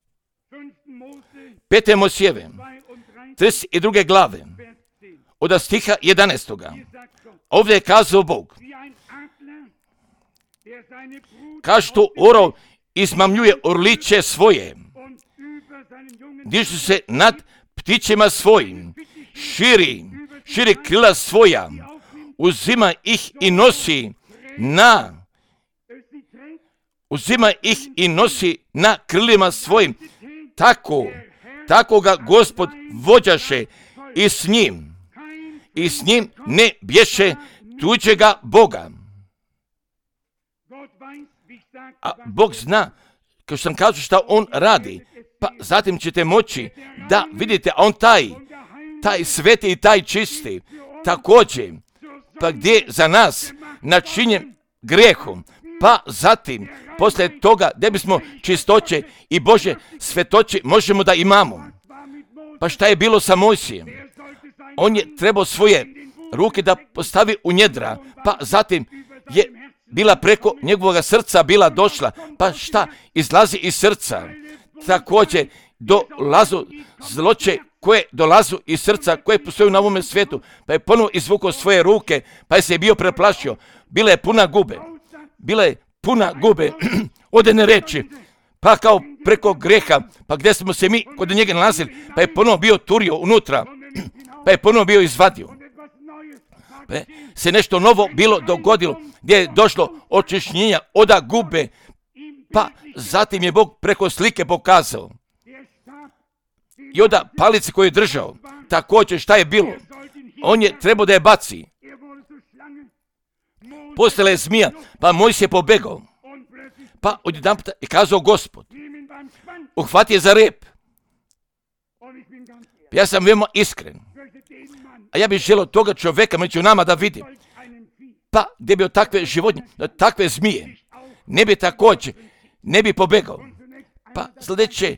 Speaker 1: pete Mojsijeve trideset druge glave, od stiha jedanaestoga. Ovdje je kazao Bog, kao što orao izmamljuje orliće svoje, dižu se nad ptićima svojim, širi, širi krila svoja, uzima ih i nosi na, uzima ih i nosi na krilima svojim, tako, tako ga Gospod vođaše i s njim, i s njim ne bješe tuđega Boga. A Bog zna, kao što sam kazao šta on radi, pa zatim ćete moći da vidite, a on taj, taj sveti i taj čisti, također, pa gdje za nas načinjen grijehom, pa zatim, poslije toga, gdje bismo čistoće i Bože svetoće možemo da imamo. Pa šta je bilo sa Mojsijem? On je trebao svoje ruke da postavi u njedra, pa zatim je bila preko njegovog srca bila došla, pa šta izlazi iz srca? Također dolazu zloće koje dolazu iz srca, koje postoju na ovome svijetu, pa je ponovo izvukao svoje ruke, pa je se bio preplašio. Bila je puna gube, bila je puna gube, od jedne reči, pa kao preko greha, pa gdje smo se mi kod njega nalazili, pa je ponovo bio turio unutra, pa je ponovo bio izvadio. Pa je se nešto novo bilo dogodilo, gdje je došlo očišćenja oda gube, pa zatim je Bog preko slike pokazao. I oda palice koju je držao, također šta je bilo? On je trebao da je baci. Postala je zmija, pa Mojsije je pobegao. Pa odjedanput je kazao Gospod, uhvati je za rep. Ja sam veoma iskren. A ja bih želio toga čovjeka među nama da vidim. Pa gdje bi od takve životinje, takve zmije, ne bi također, ne bi pobegao. Pa sljedeće,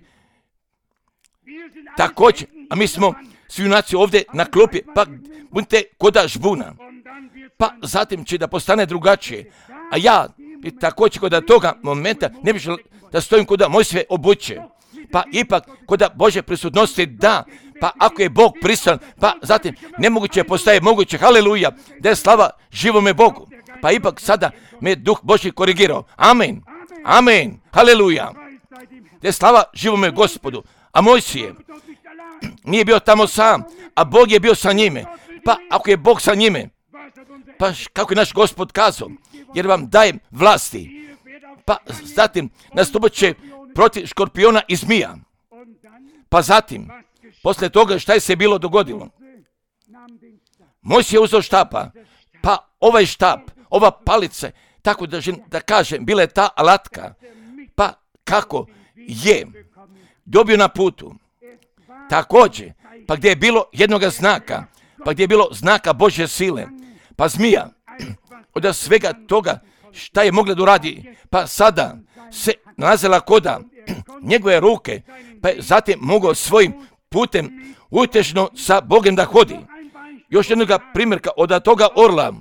Speaker 1: također, a mi smo svi junaci ovdje na klupi, pa budite koda žbuna. Pa zatim će da postane drugačije. A ja i također kod toga momenta ne bih da stojim kod Mojsije obuće. Pa ipak kod Božje prisutnosti da, pa ako je Bog prisutan, pa zatim nemoguće postaje moguće, haleluja, da je slava živome Bogu. Pa ipak sada me Duh Božji korigirao. Amen, amen, haleluja, da je slava živome Gospodu. A Mojsije nije bio tamo sam, a Bog je bio sa njime. Pa ako je Bog sa njime, pa kako je naš Gospod kazao, jer vam dajem vlasti. Pa zatim nastupat će protiv škorpiona i zmija. Pa zatim, poslije toga šta je se bilo dogodilo? Mojsije je uzeo štapa, pa ovaj štap, ova palica, tako da, da kažem, bila je ta alatka. Pa kako je dobio na putu? Također, pa gdje je bilo jednoga znaka, pa gdje je bilo znaka Božje sile, pa zmija, od svega toga šta je mogla da uradi, pa sada se nalazila koda njegove ruke, pa je zatim mogao svojim putem utešno sa Bogom da hodi. Još jednoga primjerka od toga orla,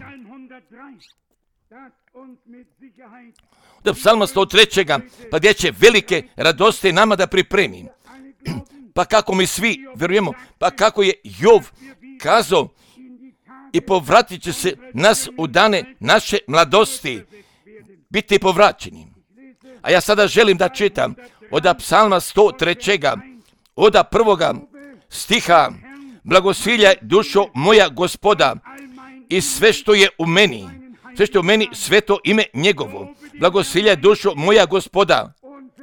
Speaker 1: od psalma sto tri. Pa gdje će velike radosti nama da pripremi. Pa kako mi svi vjerujemo, pa kako je Jov kazao, i povratit će se nas u dane naše mladosti, biti povraćeni. A ja sada želim da čitam od psalma sto tri. od prvoga stiha: blagosiljaj dušo moja Gospoda i sve što je u meni, sve što je u meni, sveto ime njegovo. Blagosiljaj dušo moja Gospoda.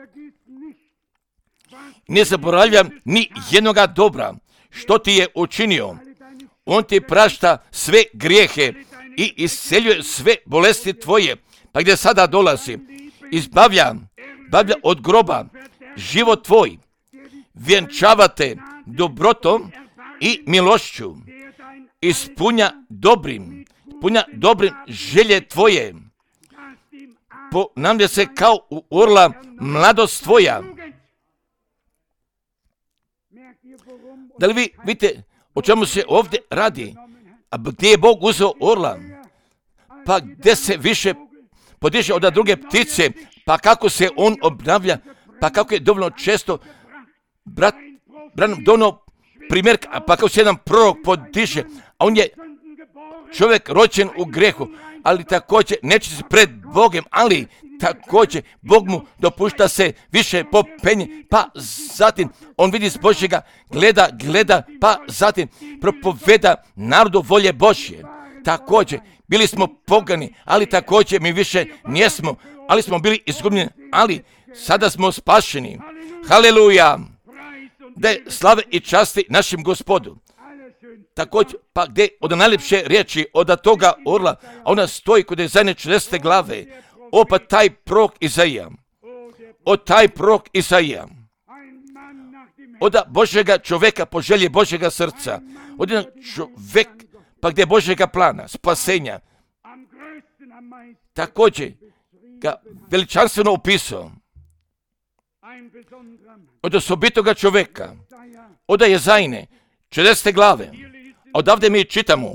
Speaker 1: Ne zaboravljam ni jednoga dobra što ti je učinio. On ti prašta sve grijehe i isceljuje sve bolesti tvoje. Pa gdje sada dolazi, izbavlja, bavlja od groba život tvoj, vjenčavate dobrotom i milošću, ispunja dobrim, ispunja dobrim želje tvoje, ponavlja se kao u orla mladost tvoja. Da li vi vidite o čemu se ovdje radi? A gdje je Bog uzeo orla? Pa gdje se više podiže od druge ptice? Pa kako se on obnavlja? Pa kako je dovoljno često brat, brat dono primjer, pa kako se jedan prorok podiže, a on je čovjek rođen u grehu, ali također neće se pred Bogom, ali također Bog mu dopušta se više popenje, pa zatim on vidi s Božjega, gleda, gleda, pa zatim propoveda narodu volje Božje. Također, bili smo pogani, ali također mi više nijesmo, ali smo bili izgubljeni, ali sada smo spašeni. Haleluja! Da je slave i časti našim Gospodu. Također, pa gdje od najljepše riječi od toga orla, a ona stoji kod Izaije četrdeset glave, o pa taj prorok Izaija, o taj prorok Izaija, od Božjega čovjeka po želji Božjega srca, od jedan čovjek, pa gdje je Božjega plana, spasenja, također ga veličanstveno opisao, od osobitoga čovjeka, od Izaije četrdeset glave. Odavde mi čitamo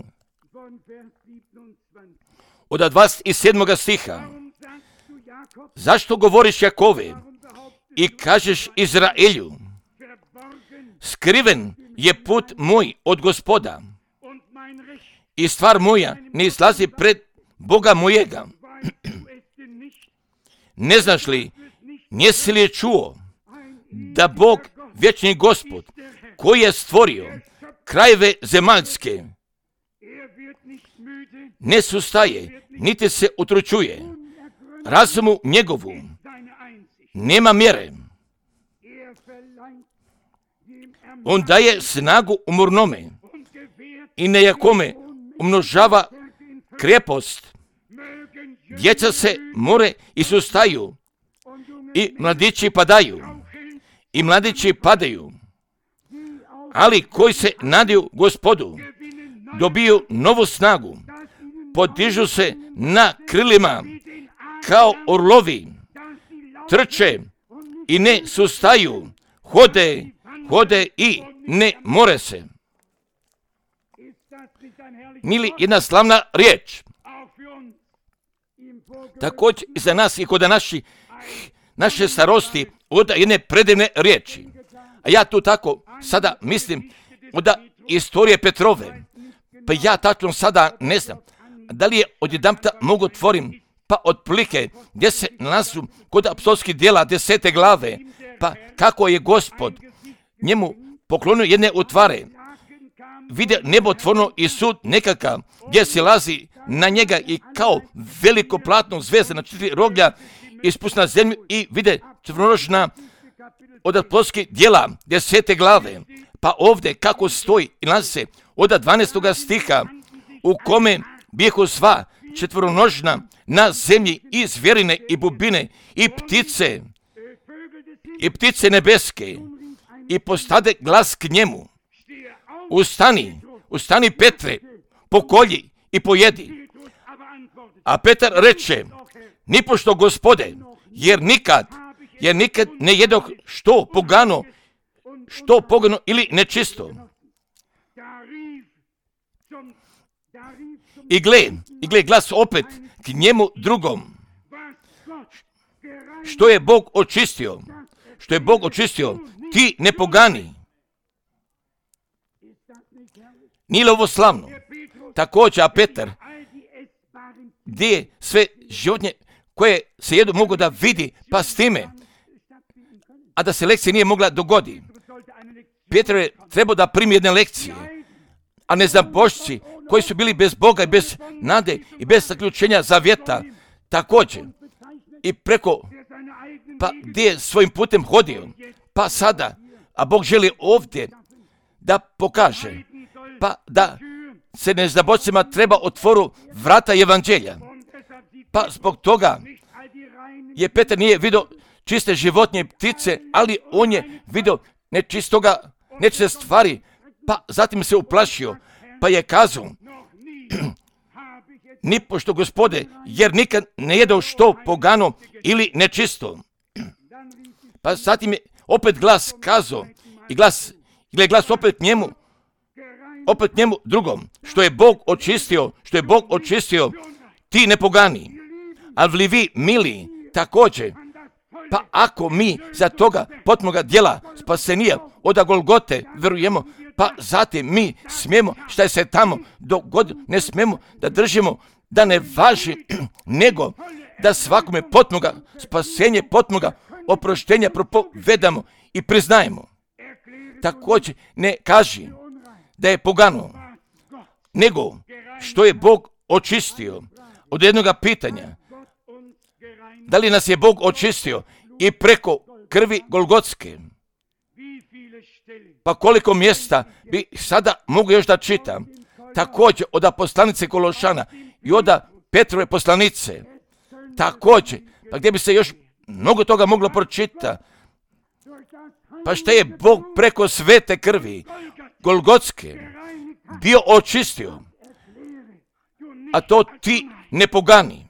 Speaker 1: od dvadeset sedmog stiha: zašto govoriš Jakove i kažeš Izraelju, skriven je put moj od Gospoda i stvar moja ne izlazi pred Boga mojega. Ne znaš li, njesi li je čuo da Bog, vječni Gospod, koji je stvorio krajeve zemaljske, ne sustaje, niti se utručuje, razumu njegovu nema mjere. On daje snagu umornome i nejakome umnožava krepost. Djeca se more i sustaju i mladići padaju i mladići padaju, ali koji se nadaju Gospodu dobiju novu snagu, podižu se na krilima kao orlovi, trče i ne sustaju, hode, hode i ne more se. Nili jedna slavna riječ? Također i za nas i kod naši, naše starosti od jedne predivne riječi. A ja tu tako sada mislim od istorije Petrove. Pa ja tačno sada ne znam da li je odjedanputa mogu otvorim, pa otprilike gdje se nalazu kod apostolskih djela desete glave, pa kako je Gospod njemu poklonio jedne utvare. Vide nebotvorno i sud nekakav gdje se lazi na njega i kao veliko platno zvezda na četiri roglja ispusti na zemlju i vide četvrnonožna od apostolskih djela desete glave. Pa ovdje kako stoji i nalazi se od dvanaestog stiha u kome bijehu sva četvoronožna na zemlji i zvjerine i bubine i ptice i ptice nebeske i postade glas k njemu. Ustani, ustani Petre, pokolji i pojedi. A Petar reče, nipošto Gospode, jer nikad, jer nikad ne jedoh što pogano, što pogano ili nečisto. I gle, i gle glas opet k njemu drugom. Što je Bog očistio, što je Bog očistio, ti ne pogani. Nije li ovo slavno? Također, a Petar, gdje je sve životinje koje se jedu mogu da vidi, pa s time, a da se lekcija nije mogla dogoditi. Petar je trebao da primi jedne lekcije, a ne za božci koji su bili bez Boga i bez nade i bez zaključenja zavjeta, također i preko, pa gdje je svojim putem hodio, pa sada, a Bog želi ovdje da pokaže, pa da se neznabojcima treba otvoru vrata evanđelja. Pa zbog toga je Petar nije vidio čiste životinje i ptice, ali on je vidio nečistoga, nečiste stvari, pa zatim se uplašio, pa je kazao, nipošto Gospode, jer nikad ne jedo što pogano ili nečisto. Pa zatim je opet glas kazao, i glas, i glas opet njemu, opet njemu drugom, što je Bog očistio, što je Bog očistio, ti ne pogani. Ali vi, mili, također, pa ako mi za toga potmoga djela spasenija od Golgote verujemo, pa zatim mi smijemo šta je se tamo dogodilo, ne smijemo da držimo da ne važi, nego da svakome potmoga, spasenje potmoga, oproštenja propovedamo i priznajemo. Također ne kaži da je pogano, nego što je Bog očistio. Od jednoga pitanja, da li nas je Bog očistio i preko krvi Golgotske? Pa koliko mjesta bi sada mogu još da čitam, također od poslanice Kološana i od Petrove poslanice, također, pa gdje bi se još mnogo toga moglo pročitati, pa što je Bog preko svete krvi Golgotske bio očistio, a to ti ne pogani.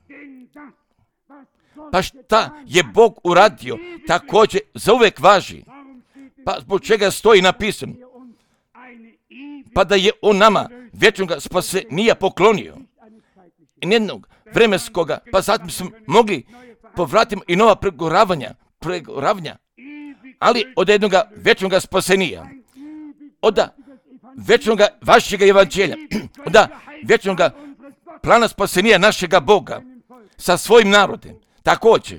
Speaker 1: Pa šta je Bog uradio, također zauvek važi. Pa zbog čega stoji napisano, pa da je on nama vječnoga spasenija poklonio. I jednog vremenskoga, pa zatim smo mogli povratiti i nova pregoravanja, pregoravanja, ali od jednoga vječnoga spasenija, od vječnoga vašega evanđelja, od vječnoga plana spasenija našega Boga sa svojim narodem. Također,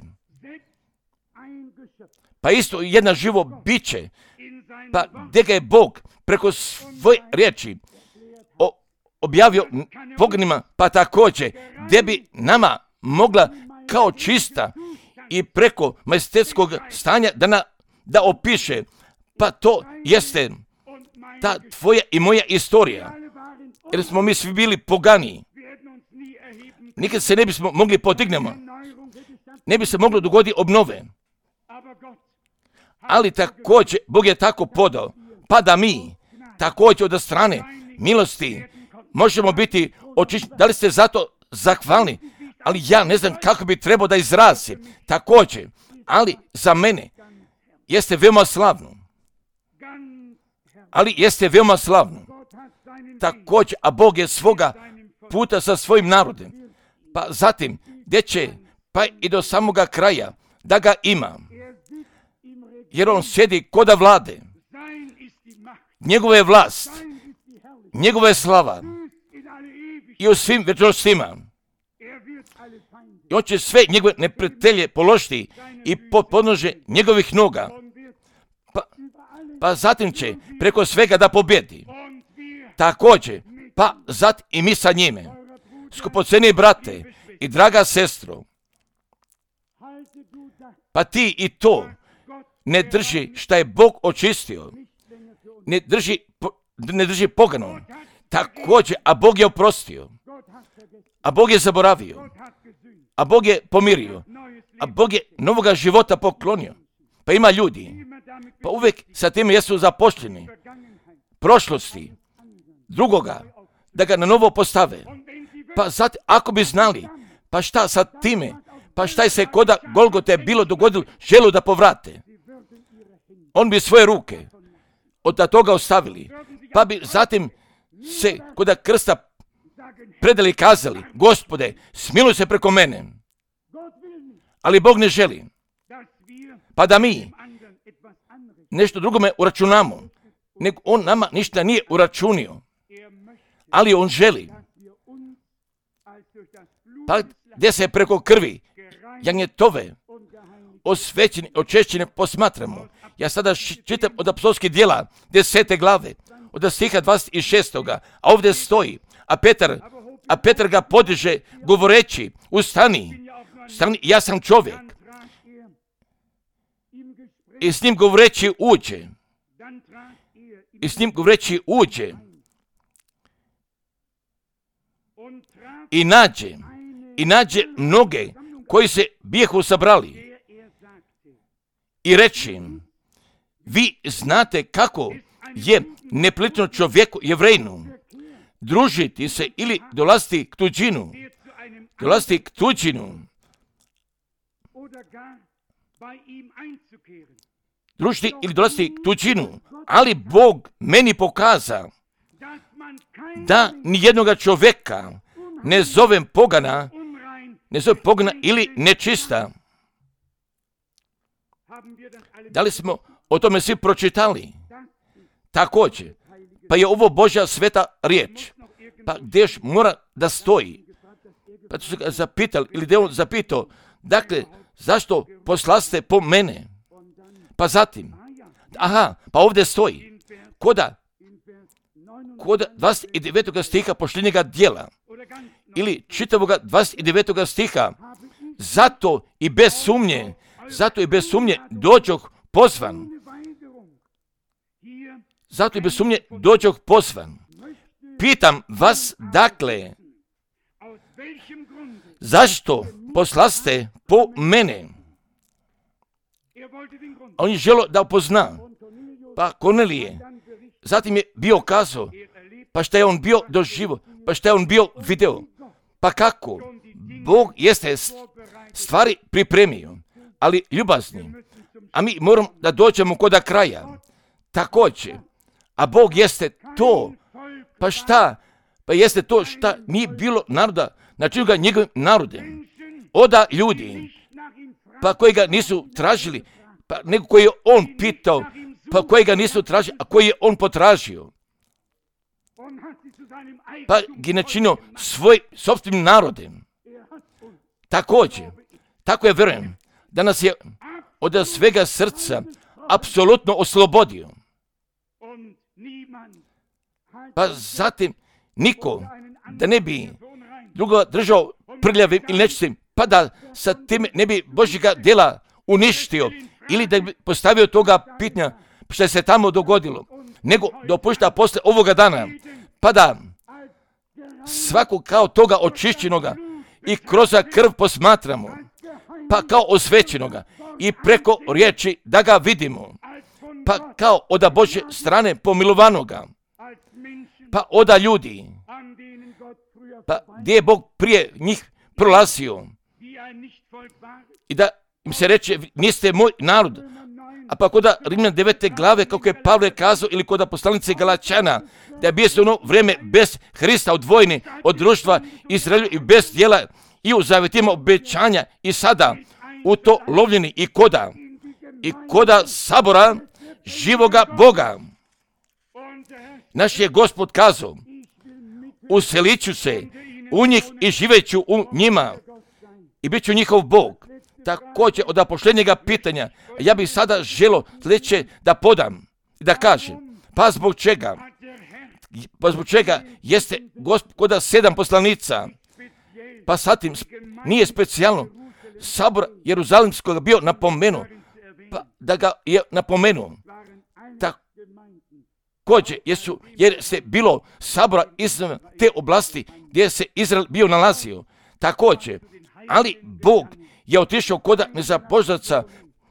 Speaker 1: pa isto jedna živo biće, pa gdje ga je Bog preko svoje riječi objavio poganima, pa također gdje bi nama mogla kao čista i preko majestetskog stanja da, na, da opiše, pa to jeste ta tvoja i moja istorija, jer smo mi svi bili pogani. Nikad se ne bismo mogli podignemo, ne bi se moglo dogoditi obnove. Ali također Bog je tako podao, pa da mi također od strane milosti možemo biti očišćeni. Da li ste zato zahvalni? Ali ja ne znam kako bi trebao da izrazim. Također, ali za mene jeste veoma slavno. Ali jeste veoma slavno. Također, a Bog je svoga puta sa svojim narodom. Pa zatim, gdje će, pa i do samoga kraja, da ga ima. Jer on sjedi koda vlade. Njegova je vlast, njegova je slava i u svim večnostima. I on će sve njegove neprijatelje položiti i pod podnože njegovih noga. Pa, pa zatim će preko svega da pobjedi. Također, pa zatim i mi sa njime. Skupoceni brate i draga sestro, pa ti i to ne drži šta je Bog očistio, ne drži, ne drži pogano, također, a Bog je oprostio. a Bog je zaboravio, a Bog je pomirio, a Bog je novoga života poklonio. Pa ima ljudi, pa uvijek sa tim jesu zapošljeni, prošlosti, drugoga, da ga na novo postave. Pa zato, ako bi znali, pa šta sa time, pa šta je se koda Golgote bilo dogodilo, želu da povrate. On bi svoje ruke od toga ostavili, pa bi zatim se koda krsta predali i kazali, Gospode, smiluj se preko mene. Ali Bog ne želi, pa da mi nešto drugome uračunamo, nego on nama ništa nije uračunio, ali on želi. Pa gdje se preko krvi jagnjetove osvećene, očešćene posmatramo. Ja sada čitam od apostolskih djela desete glave, od stiha dvadeset šestog. A ovdje stoji, a Petar, a Petar ga podiže govoreći, ustani, ustani, ja sam čovjek. I s njim govoreći uđe. I s njim govoreći uđe. I nađe, i nađe mnoge koji se bijehu sabrali. I reče im, vi znate kako je neprilично čovjeku jevrejnu družiti se ili dolaziti k tuđinu, dolaziti k tuđinu, družiti ili dolaziti k tuđinu, ali Bog meni pokaza da nijednoga čovjeka ne zovem pogana, ne zovem pogana ili nečista. Da li smo o tome svi pročitali? Također, pa je ovo Božja sveta riječ. Pa gdje mora da stoji? Pa su ga zapitali, ili gdje on zapitao, dakle, zašto poslaste po mene? Pa zatim, aha, pa ovdje stoji, koda, koda dvadeset devetog stiha pošljenjega djela, ili čitavoga dvadeset devetog stiha, zato i bez sumnje, zato i bez sumnje dođoh pozvan. Zato i bez sumnje dođoh pozvan. Pitam vas, dakle, zašto poslaste po mene? On je želio da upozna. Pa Kornelije, zatim je bio kazao, pa šta je on bio doživo, pa šta je on bio video, pa kako? Bog jeste stvari pripremio, ali ljubazni, a mi moramo da dođemo koda kraja. Također, a Bog jeste to, pa šta? Pa jeste to šta nije bilo naroda, znači ga njegovim narodem. Oda ljudi, pa koji ga nisu tražili, pa nego koji je on pitao, pa koji ga nisu tražili, a koji je on potražio. Pa gi načinio svoj sopstvenim narodem. Također, tako je vjerujem, da nas je od svega srca apsolutno oslobodio. Pa zatim niko da ne bi drugo držao prljavim ili nečistim, pa da sa tim ne bi Božjega djela uništio ili da bi postavio toga pitanja što se tamo dogodilo, nego dopušta posle ovoga dana, pa da svakog kao toga očišćenoga i kroz krv posmatramo, pa kao osvećenoga i preko riječi da ga vidimo, pa kao oda Božje strane pomiluvanoga, pa oda ljudi, pa gdje je Bog prije njih prolazio i da im se reče, niste moj narod, a pa koda Rimljan devete glave, kako je Pavle kazao, ili koda poslanice Galačana, da je bio se ono vrijeme bez Hrista odvojeni od društva Izraelju i bez djela i u zavjetima obećanja i sada u to lovljeni i koda, i koda sabora živoga Boga. Naš je Gospod kazao, uselit ću se u njih i živeću u njima i bit ću njihov Bog. Također od pošljenjega pitanja, ja bih sada želo sljedeće da podam i da kažem, pa zbog čega? Pa zbog čega jeste Gospoda sedam poslanica, pa satim nije specijalno sabor Jeruzalimskog bio napomenuo, pa da ga je napomenuo. Tak, također, jesu, jer se bilo sabora izvan te oblasti gdje se Izrael bio nalazio. Također, ali Bog je otišao kod nezabožaca,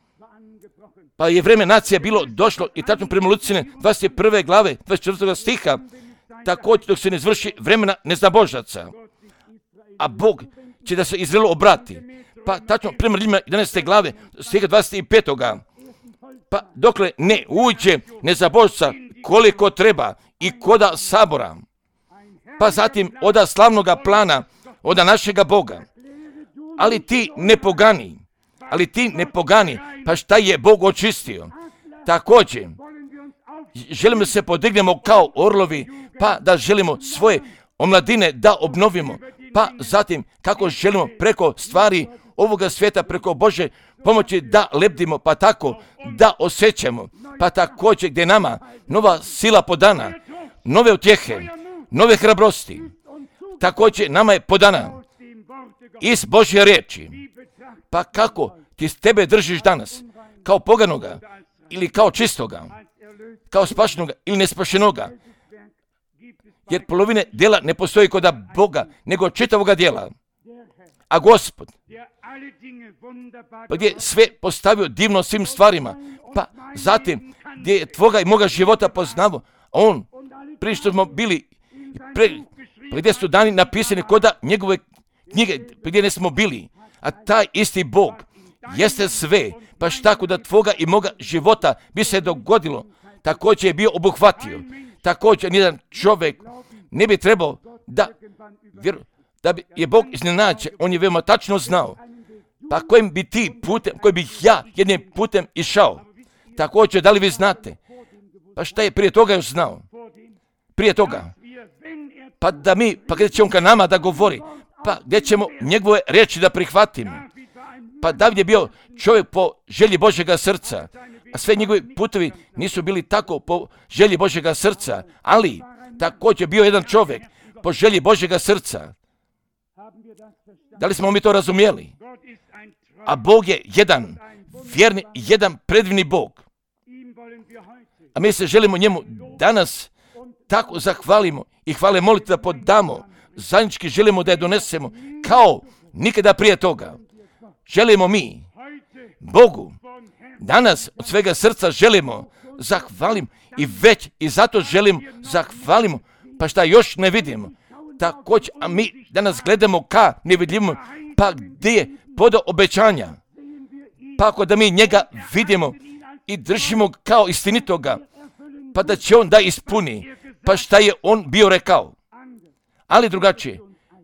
Speaker 1: pa je vreme nacija bilo došlo i tačno prema Lucine dvadeset prve glave dvadeset četvrtog stiha, također dok se ne izvrši vremena nezabožaca. A Bog će da se Izraelu obrati. Pa tačno prema Rimljanima jedanaeste glave stiha dvadeset petog Pa dokle ne uđe nezabožca koliko treba i koda sabora, pa zatim oda slavnoga plana, oda našega Boga. Ali ti ne pogani, ali ti ne pogani, pa šta je Bog očistio? Također, želimo se podignemo kao orlovi, pa da želimo svoje omladine da obnovimo, pa zatim kako želimo preko stvari ovoga svijeta, preko Bože pomoći da lebdimo, pa tako da osjećamo, pa također gdje nama nova sila podana, nove utjehe, nove hrabrosti, također nama je podana iz Božje riječi. Pa kako ti s tebe držiš danas, kao poganoga ili kao čistoga, kao spašenoga ili nespašenoga, jer polovine djela ne postoji kod Boga, nego čitavoga djela. A Gospod, pa gdje je sve postavio divno svim stvarima, pa zatim gdje je tvoga i moga života poznavo, on, prije što smo bili, pre, pa gdje su dani napisani kod njegove knjige, pa gdje ne smo bili, a taj isti Bog jeste sve, pa tako da tvoga i moga života bi se dogodilo, također je bio obuhvatio, također nijedan čovjek ne bi trebao da vjeruje, da bi je Bog iznenađen, on je veoma tačno znao, pa kojim bi ti putem, kojim bih ja jednim putem išao. Također, da li vi znate, pa šta je prije toga još znao? Prije toga, pa da mi, pa gdje će on ka nama da govori, pa gdje ćemo njegove riječi da prihvatimo. Pa David je bio čovjek po želji Božjega srca, a sve njegovi putovi nisu bili tako po želji Božjega srca, ali također bio jedan čovjek po želji Božjega srca. Da li smo mi to razumjeli? A Bog je jedan vjerni, jedan predivni Bog. A mi se želimo njemu danas tako zahvalimo i hvale moliti da podamo. Zajednički želimo da je donesemo kao nikada prije toga. Želimo mi Bogu danas od svega srca želimo zahvalim i već i zato želim zahvalimo, pa šta još ne vidimo. Također, a mi danas gledamo ka nevidljivom, pa gdje je podao obećanja. Pa ako da mi njega vidimo i držimo kao istinitoga, pa da će on da ispuni, pa šta je on bio rekao. Ali drugačije,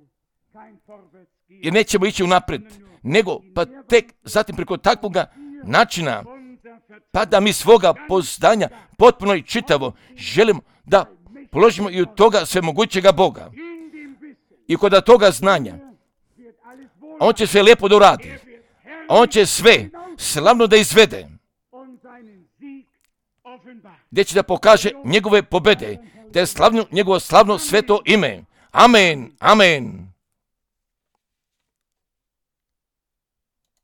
Speaker 1: jer nećemo ići unaprijed, nego pa tek zatim preko takvoga načina, pa da mi svoga poznanja potpuno i čitavo želimo da položimo i u toga svemogućega Boga. I kod toga znanja, on će sve lijepo da uradi. On će sve slavno da izvede. Gdje će da pokaže njegove pobjede, da je slavno njegovo slavno sveto ime. Amen, amen.